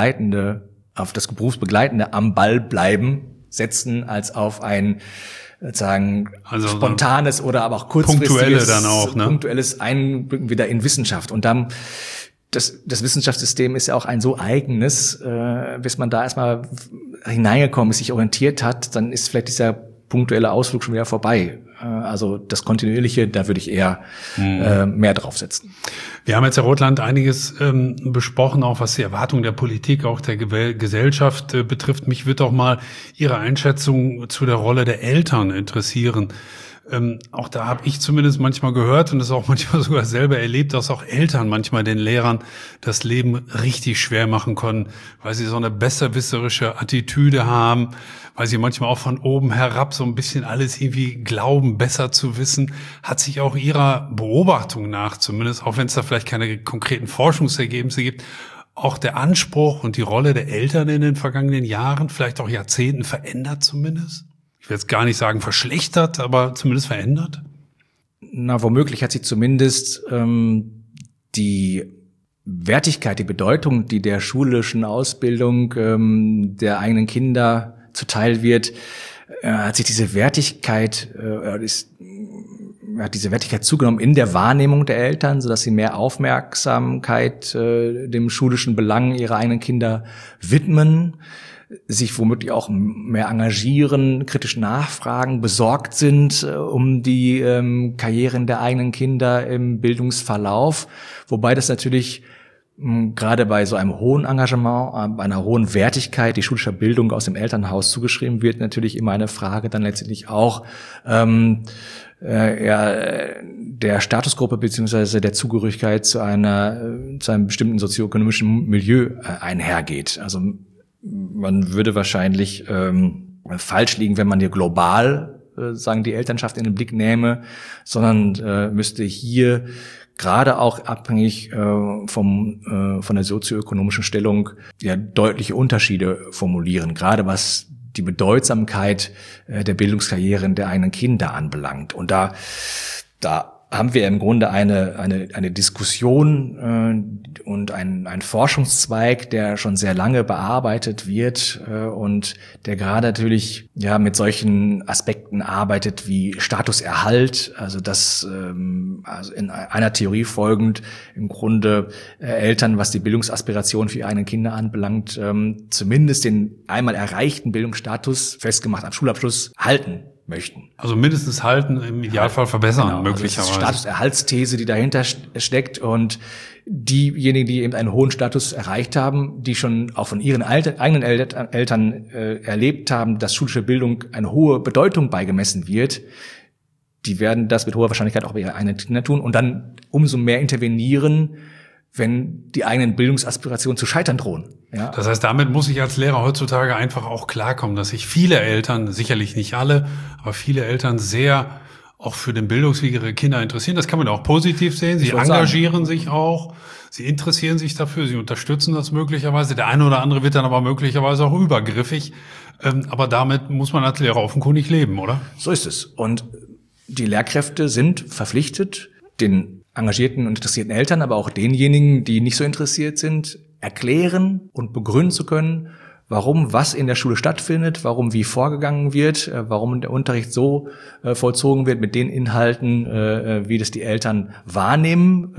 Berufsbegleitende am Ball bleiben setzen, als auf ein sozusagen spontanes oder aber auch kurzfristiges, punktuelles Einblicken wieder in Wissenschaft. Und dann das Wissenschaftssystem ist ja auch ein so eigenes, bis man da erstmal hineingekommen ist, sich orientiert hat, dann ist vielleicht dieser punktuelle Ausflug schon wieder vorbei. Also das Kontinuierliche, da würde ich eher mehr draufsetzen. Wir haben jetzt, Herr Rothlein, einiges besprochen, auch was die Erwartung der Politik, auch der Gesellschaft betrifft. Mich würde auch mal Ihre Einschätzung zu der Rolle der Eltern interessieren. Auch da habe ich zumindest manchmal gehört und das auch manchmal sogar selber erlebt, dass auch Eltern manchmal den Lehrern das Leben richtig schwer machen können, weil sie so eine besserwisserische Attitüde haben, weil sie manchmal auch von oben herab so ein bisschen alles irgendwie glauben, besser zu wissen. Hat sich auch Ihrer Beobachtung nach zumindest, auch wenn es da vielleicht keine konkreten Forschungsergebnisse gibt, auch der Anspruch und die Rolle der Eltern in den vergangenen Jahren, vielleicht auch Jahrzehnten verändert zumindest? Ich will jetzt gar nicht sagen verschlechtert, aber zumindest verändert? Na, womöglich hat sich zumindest die Wertigkeit, die Bedeutung, die der schulischen Ausbildung der eigenen Kinder zuteil wird, hat sich diese Wertigkeit zugenommen in der Wahrnehmung der Eltern, sodass sie mehr Aufmerksamkeit dem schulischen Belang ihrer eigenen Kinder widmen, sich womöglich auch mehr engagieren, kritisch nachfragen, besorgt sind um die Karrieren der eigenen Kinder im Bildungsverlauf, wobei das natürlich gerade bei so einem hohen Engagement, einer hohen Wertigkeit, die schulischer Bildung aus dem Elternhaus zugeschrieben wird, natürlich immer eine Frage dann letztendlich auch der Statusgruppe beziehungsweise der Zugehörigkeit zu einem bestimmten sozioökonomischen Milieu einhergeht. Also man würde wahrscheinlich falsch liegen, wenn man hier global die Elternschaft in den Blick nähme, sondern müsste hier gerade auch abhängig von der sozioökonomischen Stellung deutliche Unterschiede formulieren, gerade was die Bedeutsamkeit der Bildungskarrieren der eigenen Kinder anbelangt. Und da haben wir im Grunde eine Diskussion und ein Forschungszweig, der schon sehr lange bearbeitet wird und der gerade natürlich mit solchen Aspekten arbeitet wie Statuserhalt, also dass also in einer Theorie folgend im Grunde Eltern, was die Bildungsaspiration für ihre eigenen Kinder anbelangt, zumindest den einmal erreichten Bildungsstatus, festgemacht am Schulabschluss, halten möchten. Also mindestens halten, im Idealfall verbessern, genau, möglicherweise. Also das ist Statuserhaltsthese, die dahinter steckt, und diejenigen, die eben einen hohen Status erreicht haben, die schon auch von ihren eigenen Eltern erlebt haben, dass schulische Bildung eine hohe Bedeutung beigemessen wird, die werden das mit hoher Wahrscheinlichkeit auch bei ihren eigenen Kindern tun und dann umso mehr intervenieren, wenn die eigenen Bildungsaspirationen zu scheitern drohen. Ja. Das heißt, damit muss ich als Lehrer heutzutage einfach auch klarkommen, dass sich viele Eltern, sicherlich nicht alle, aber viele Eltern sehr auch für den Bildungsweg ihrer Kinder interessieren. Das kann man auch positiv sehen. Sie engagieren sich auch, sie interessieren sich dafür, sie unterstützen das möglicherweise. Der eine oder andere wird dann aber möglicherweise auch übergriffig. Aber damit muss man als Lehrer offenkundig leben, oder? So ist es. Und die Lehrkräfte sind verpflichtet, den engagierten und interessierten Eltern, aber auch denjenigen, die nicht so interessiert sind, erklären und begründen zu können, warum was in der Schule stattfindet, warum wie vorgegangen wird, warum der Unterricht so vollzogen wird mit den Inhalten, wie das die Eltern wahrnehmen.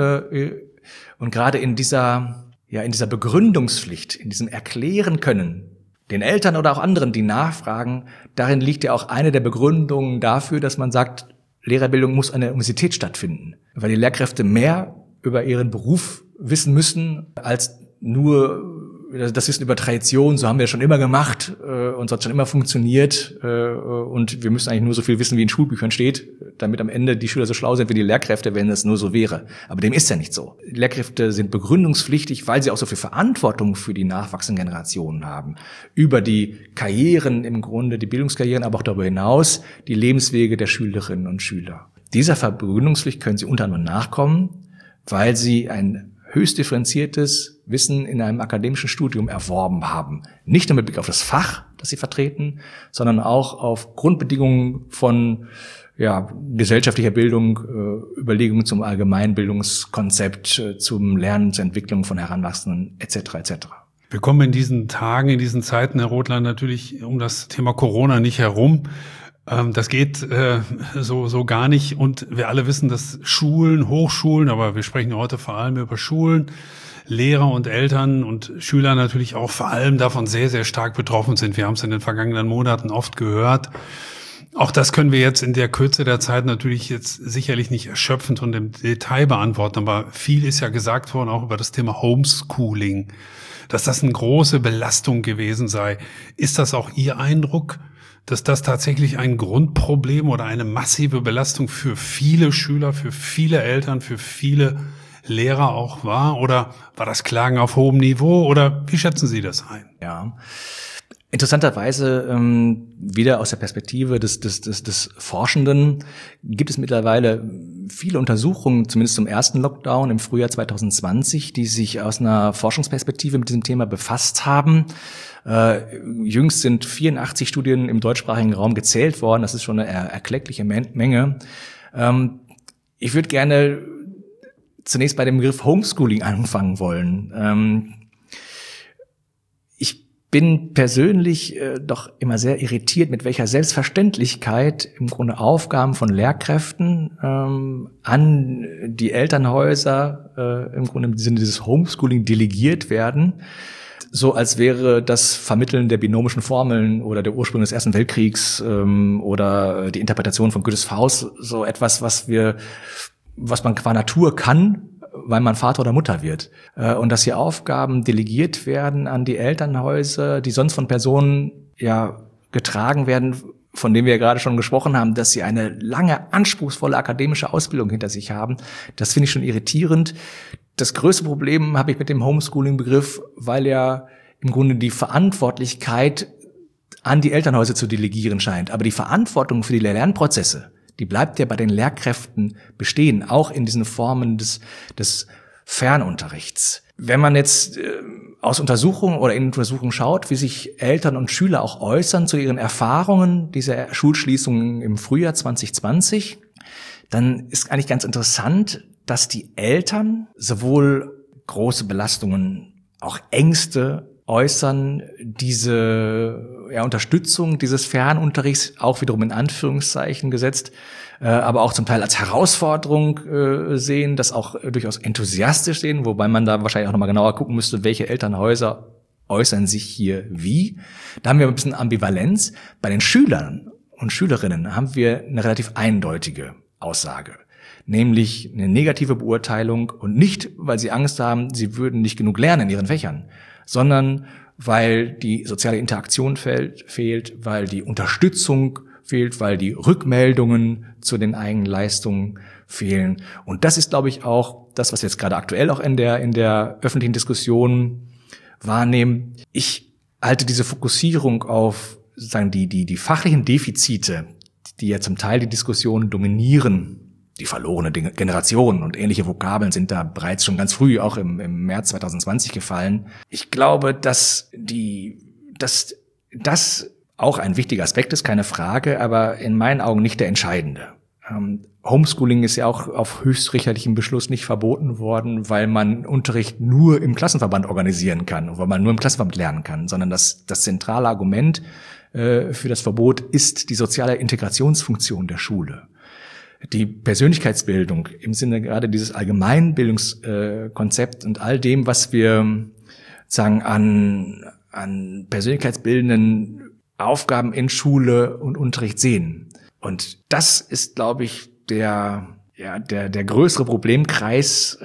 Und gerade in dieser Begründungspflicht, in diesem Erklären können, den Eltern oder auch anderen, die nachfragen, darin liegt ja auch eine der Begründungen dafür, dass man sagt, Lehrerbildung muss an der Universität stattfinden, weil die Lehrkräfte mehr über ihren Beruf wissen müssen als nur das Wissen über Tradition. So haben wir schon immer gemacht und so hat schon immer funktioniert und wir müssen eigentlich nur so viel wissen, wie in Schulbüchern steht, damit am Ende die Schüler so schlau sind wie die Lehrkräfte, wenn es nur so wäre. Aber dem ist ja nicht so. Die Lehrkräfte sind begründungspflichtig, weil sie auch so viel Verantwortung für die nachwachsenden Generationen haben. Über die Karrieren im Grunde, die Bildungskarrieren, aber auch darüber hinaus die Lebenswege der Schülerinnen und Schüler. Dieser Begründungspflicht können sie unter anderem nachkommen, weil sie ein höchst differenziertes Wissen in einem akademischen Studium erworben haben. Nicht nur mit Blick auf das Fach, das sie vertreten, sondern auch auf Grundbedingungen von gesellschaftlicher Bildung, Überlegungen zum Allgemeinbildungskonzept, zum Lernen, zur Entwicklung von Heranwachsenden etc. etc. Wir kommen in diesen Tagen, in diesen Zeiten, Herr Rothlein, natürlich um das Thema Corona nicht herum. Das geht so gar nicht. Und wir alle wissen, dass Schulen, Hochschulen, aber wir sprechen heute vor allem über Schulen, Lehrer und Eltern und Schüler natürlich auch vor allem davon sehr, sehr stark betroffen sind. Wir haben es in den vergangenen Monaten oft gehört. Auch das können wir jetzt in der Kürze der Zeit natürlich jetzt sicherlich nicht erschöpfend und im Detail beantworten, aber viel ist ja gesagt worden auch über das Thema Homeschooling, dass das eine große Belastung gewesen sei. Ist das auch Ihr Eindruck, dass das tatsächlich ein Grundproblem oder eine massive Belastung für viele Schüler, für viele Eltern, für viele Lehrer auch war? Oder war das Klagen auf hohem Niveau? Oder wie schätzen Sie das ein? Ja, interessanterweise wieder aus der Perspektive des Forschenden gibt es mittlerweile viele Untersuchungen, zumindest zum ersten Lockdown im Frühjahr 2020, die sich aus einer Forschungsperspektive mit diesem Thema befasst haben. Jüngst sind 84 Studien im deutschsprachigen Raum gezählt worden. Das ist schon eine erkleckliche Menge. Ich würde gerne zunächst bei dem Begriff Homeschooling anfangen wollen. Ich bin persönlich doch immer sehr irritiert, mit welcher Selbstverständlichkeit im Grunde Aufgaben von Lehrkräften an die Elternhäuser im Grunde im Sinne dieses Homeschooling delegiert werden. So als wäre das Vermitteln der binomischen Formeln oder der Ursprung des Ersten Weltkriegs oder die Interpretation von Goethes Faust so etwas, was man qua Natur kann, weil man Vater oder Mutter wird. Und dass hier Aufgaben delegiert werden an die Elternhäuser, die sonst von Personen getragen werden, von denen wir ja gerade schon gesprochen haben, dass sie eine lange, anspruchsvolle akademische Ausbildung hinter sich haben. Das finde ich schon irritierend. Das größte Problem habe ich mit dem Homeschooling-Begriff, weil ja im Grunde die Verantwortlichkeit an die Elternhäuser zu delegieren scheint. Aber die Verantwortung für die Lernprozesse, die bleibt ja bei den Lehrkräften bestehen, auch in diesen Formen des Fernunterrichts. Wenn man jetzt aus Untersuchungen oder in Untersuchungen schaut, wie sich Eltern und Schüler auch äußern zu ihren Erfahrungen dieser Schulschließungen im Frühjahr 2020, dann ist eigentlich ganz interessant, dass die Eltern sowohl große Belastungen, auch Ängste äußern, diese Unterstützung dieses Fernunterrichts, auch wiederum in Anführungszeichen gesetzt, aber auch zum Teil als Herausforderung sehen, das auch durchaus enthusiastisch sehen, wobei man da wahrscheinlich auch nochmal genauer gucken müsste, welche Elternhäuser äußern sich hier wie. Da haben wir ein bisschen Ambivalenz. Bei den Schülern und Schülerinnen haben wir eine relativ eindeutige Aussage, nämlich eine negative Beurteilung, und nicht, weil sie Angst haben, sie würden nicht genug lernen in ihren Fächern, sondern weil die soziale Interaktion fehlt, weil die Unterstützung fehlt, weil die Rückmeldungen zu den eigenen Leistungen fehlen. Und das ist, glaube ich, auch das, was wir jetzt gerade aktuell auch in der öffentlichen Diskussion wahrnehmen. Ich halte diese Fokussierung auf sozusagen die fachlichen Defizite, die ja zum Teil die Diskussion dominieren, die verlorene Generation und ähnliche Vokabeln sind da bereits schon ganz früh, auch im März 2020 gefallen. Ich glaube, dass das auch ein wichtiger Aspekt ist, keine Frage, aber in meinen Augen nicht der entscheidende. Homeschooling ist ja auch auf höchstrichterlichem Beschluss nicht verboten worden, weil man Unterricht nur im Klassenverband organisieren kann, weil man nur im Klassenverband lernen kann, sondern das zentrale Argument für das Verbot ist die soziale Integrationsfunktion der Schule. Die Persönlichkeitsbildung im Sinne gerade dieses Allgemeinbildungskonzept und all dem, was wir sagen an persönlichkeitsbildenden Aufgaben in Schule und Unterricht sehen. Und das ist, glaube ich, der größere Problemkreis,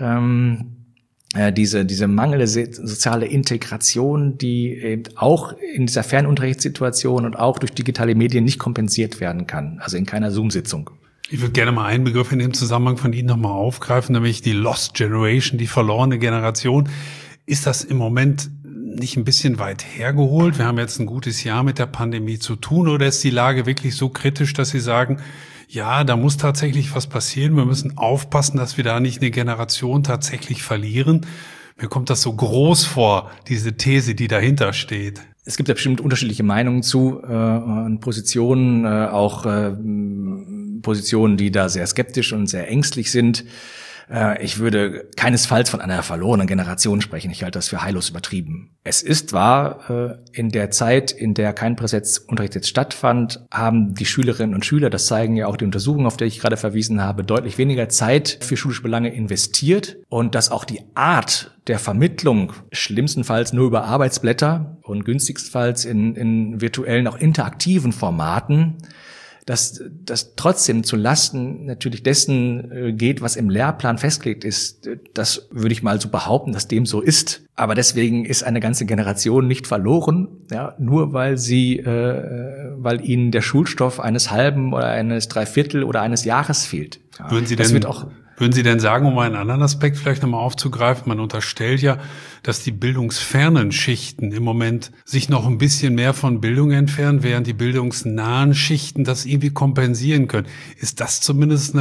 diese mangelnde soziale Integration, die eben auch in dieser Fernunterrichtssituation und auch durch digitale Medien nicht kompensiert werden kann, also in keiner Zoom-Sitzung. Ich würde gerne mal einen Begriff in dem Zusammenhang von Ihnen nochmal aufgreifen, nämlich die Lost Generation, die verlorene Generation. Ist das im Moment nicht ein bisschen weit hergeholt? Wir haben jetzt ein gutes Jahr mit der Pandemie zu tun, oder ist die Lage wirklich so kritisch, dass Sie sagen, ja, da muss tatsächlich was passieren, wir müssen aufpassen, dass wir da nicht eine Generation tatsächlich verlieren? Mir kommt das so groß vor, diese These, die dahinter steht. Es gibt ja bestimmt unterschiedliche Meinungen zu Positionen, auch Positionen, die da sehr skeptisch und sehr ängstlich sind. Ich würde keinesfalls von einer verlorenen Generation sprechen. Ich halte das für heillos übertrieben. Es ist wahr, in der Zeit, in der kein Präsenzunterricht jetzt stattfand, haben die Schülerinnen und Schüler, das zeigen ja auch die Untersuchungen, auf die ich gerade verwiesen habe, deutlich weniger Zeit für schulische Belange investiert, und dass auch die Art der Vermittlung schlimmstenfalls nur über Arbeitsblätter und günstigstenfalls in virtuellen, auch interaktiven Formaten, dass das trotzdem zu Lasten natürlich dessen geht, was im Lehrplan festgelegt ist. Das würde ich mal so behaupten, dass dem so ist. Aber deswegen ist eine ganze Generation nicht verloren, ja, nur weil ihnen der Schulstoff eines halben oder eines Dreiviertel oder eines Jahres fehlt. Ja, Würden Sie denn sagen, um einen anderen Aspekt vielleicht nochmal aufzugreifen, man unterstellt ja, dass die bildungsfernen Schichten im Moment sich noch ein bisschen mehr von Bildung entfernen, während die bildungsnahen Schichten das irgendwie kompensieren können. Ist das zumindest eine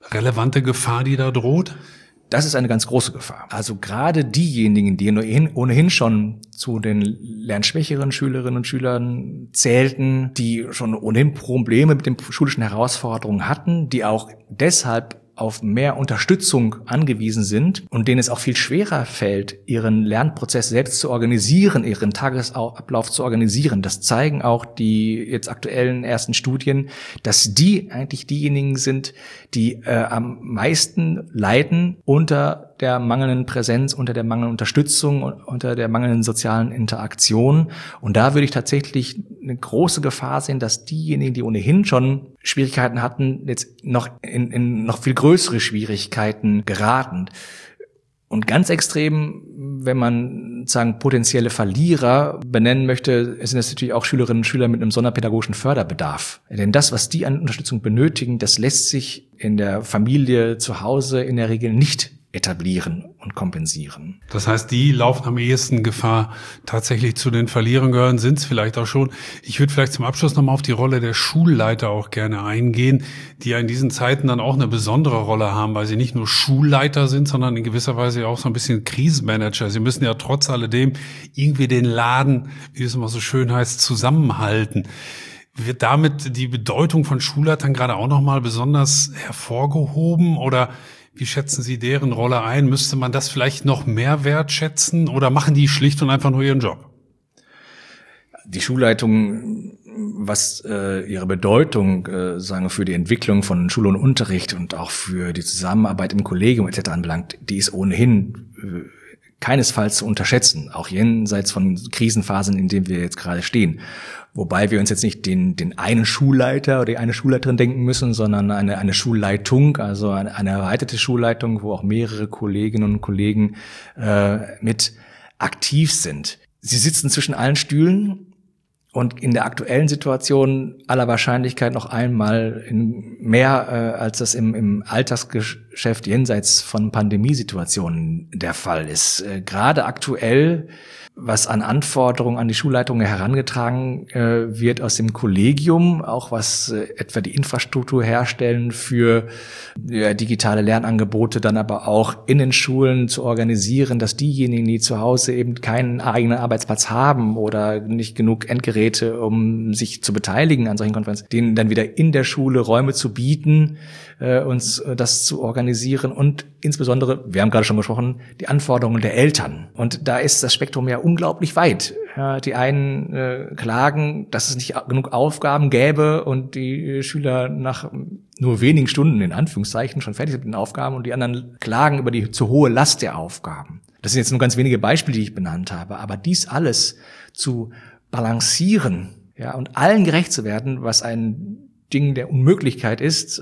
relevante Gefahr, die da droht? Das ist eine ganz große Gefahr. Also gerade diejenigen, die ohnehin schon zu den lernschwächeren Schülerinnen und Schülern zählten, die schon ohnehin Probleme mit den schulischen Herausforderungen hatten, die auch deshalb auf mehr Unterstützung angewiesen sind und denen es auch viel schwerer fällt, ihren Lernprozess selbst zu organisieren, ihren Tagesablauf zu organisieren. Das zeigen auch die jetzt aktuellen ersten Studien, dass die eigentlich diejenigen sind, die am meisten leiden unter der mangelnden Präsenz, unter der mangelnden Unterstützung, unter der mangelnden sozialen Interaktion. Und da würde ich tatsächlich eine große Gefahr sehen, dass diejenigen, die ohnehin schon Schwierigkeiten hatten, jetzt noch in noch viel größere Schwierigkeiten geraten. Und ganz extrem, wenn man sagen potenzielle Verlierer benennen möchte, sind es natürlich auch Schülerinnen und Schüler mit einem sonderpädagogischen Förderbedarf. Denn das, was die an Unterstützung benötigen, das lässt sich in der Familie zu Hause in der Regel nicht etablieren und kompensieren. Das heißt, die laufen am ehesten Gefahr, tatsächlich zu den Verlierern gehören, sind es vielleicht auch schon. Ich würde vielleicht zum Abschluss nochmal auf die Rolle der Schulleiter auch gerne eingehen, die ja in diesen Zeiten dann auch eine besondere Rolle haben, weil sie nicht nur Schulleiter sind, sondern in gewisser Weise auch so ein bisschen Krisenmanager. Sie müssen ja trotz alledem irgendwie den Laden, wie es immer so schön heißt, zusammenhalten. Wird damit die Bedeutung von Schulleitern gerade auch nochmal besonders hervorgehoben oder wie schätzen Sie deren Rolle ein? Müsste man das vielleicht noch mehr wertschätzen oder machen die schlicht und einfach nur ihren Job? Die Schulleitung, was ihre Bedeutung sagen für die Entwicklung von Schule und Unterricht und auch für die Zusammenarbeit im Kollegium etc. anbelangt, die ist ohnehin keinesfalls zu unterschätzen, auch jenseits von Krisenphasen, in denen wir jetzt gerade stehen. Wobei wir uns jetzt nicht den einen Schulleiter oder die eine Schulleiterin denken müssen, sondern eine Schulleitung, also eine erweiterte Schulleitung, wo auch mehrere Kolleginnen und Kollegen mit aktiv sind. Sie sitzen zwischen allen Stühlen und in der aktuellen Situation aller Wahrscheinlichkeit noch einmal mehr, als das im Alltagsgeschäft jenseits von Pandemiesituationen der Fall ist. Gerade aktuell, was an Anforderungen an die Schulleitungen herangetragen wird aus dem Kollegium, auch was etwa die Infrastruktur herstellen für digitale Lernangebote, dann aber auch in den Schulen zu organisieren, dass diejenigen, die zu Hause eben keinen eigenen Arbeitsplatz haben oder nicht genug Endgeräte, um sich zu beteiligen an solchen Konferenzen, denen dann wieder in der Schule Räume zu bieten, uns das zu organisieren und insbesondere, wir haben gerade schon gesprochen, die Anforderungen der Eltern. Und da ist das Spektrum ja unglaublich weit. Die einen klagen, dass es nicht genug Aufgaben gäbe und die Schüler nach nur wenigen Stunden, in Anführungszeichen, schon fertig sind mit den Aufgaben und die anderen klagen über die zu hohe Last der Aufgaben. Das sind jetzt nur ganz wenige Beispiele, die ich benannt habe. Aber dies alles zu balancieren, ja, und allen gerecht zu werden, was ein Ding der Unmöglichkeit ist,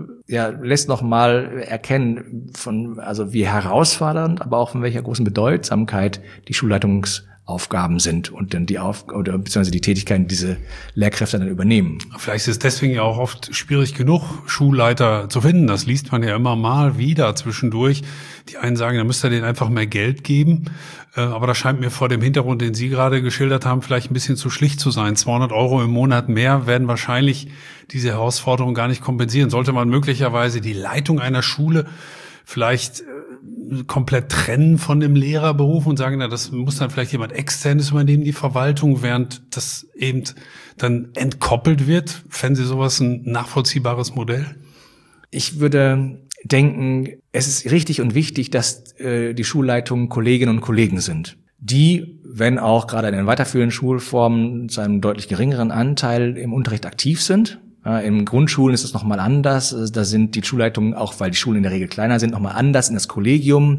lässt noch mal erkennen also wie herausfordernd, aber auch von welcher großen Bedeutsamkeit die Schulleitungsaufgaben sind und dann beziehungsweise die Tätigkeiten, die diese Lehrkräfte dann übernehmen. Vielleicht ist es deswegen ja auch oft schwierig genug, Schulleiter zu finden. Das liest man ja immer mal wieder zwischendurch. Die einen sagen, da müsst ihr denen einfach mehr Geld geben. Aber das scheint mir vor dem Hintergrund, den Sie gerade geschildert haben, vielleicht ein bisschen zu schlicht zu sein. 200 € im Monat mehr werden wahrscheinlich diese Herausforderung gar nicht kompensieren. Sollte man möglicherweise die Leitung einer Schule vielleicht komplett trennen von dem Lehrerberuf und sagen, na, das muss dann vielleicht jemand Externes übernehmen, die Verwaltung, während das eben dann entkoppelt wird? Fänden Sie sowas ein nachvollziehbares Modell? Ich würde denken, es ist richtig und wichtig, dass die Schulleitungen Kolleginnen und Kollegen sind, die, wenn auch gerade in den weiterführenden Schulformen zu einem deutlich geringeren Anteil im Unterricht aktiv sind. In Grundschulen ist es nochmal anders. Da sind die Schulleitungen, auch weil die Schulen in der Regel kleiner sind, nochmal anders in das Kollegium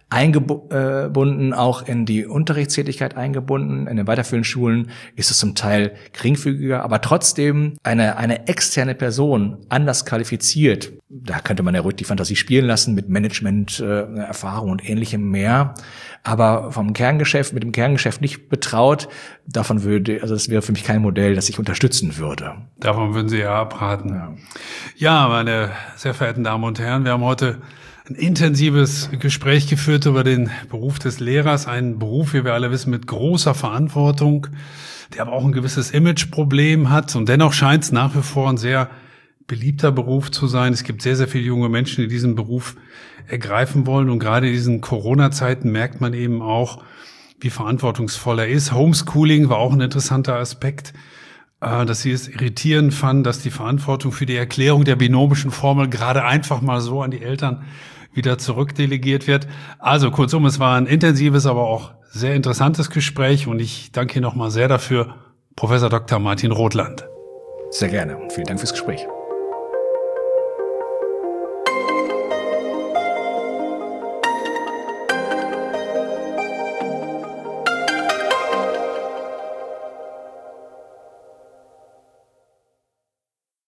eingebunden, auch in die Unterrichtstätigkeit eingebunden. In den weiterführenden Schulen ist es zum Teil geringfügiger, aber trotzdem eine externe Person anders qualifiziert. Da könnte man ja ruhig die Fantasie spielen lassen mit Management, Erfahrung und ähnlichem mehr. Aber mit dem Kerngeschäft nicht betraut, das wäre für mich kein Modell, das ich unterstützen würde. Davon würden Sie ja abraten. Ja, meine sehr verehrten Damen und Herren, wir haben heute ein intensives Gespräch geführt über den Beruf des Lehrers. Ein Beruf, wie wir alle wissen, mit großer Verantwortung, der aber auch ein gewisses Imageproblem hat. Und dennoch scheint es nach wie vor ein sehr beliebter Beruf zu sein. Es gibt sehr, sehr viele junge Menschen, die diesen Beruf ergreifen wollen. Und gerade in diesen Corona-Zeiten merkt man eben auch, wie verantwortungsvoll er ist. Homeschooling war auch ein interessanter Aspekt, dass sie es irritierend fanden, dass die Verantwortung für die Erklärung der binomischen Formel gerade einfach mal so an die Eltern wieder zurückdelegiert wird. Also kurzum, es war ein intensives, aber auch sehr interessantes Gespräch und ich danke Ihnen nochmal sehr dafür, Professor Dr. Martin Rothland. Sehr gerne und vielen Dank fürs Gespräch.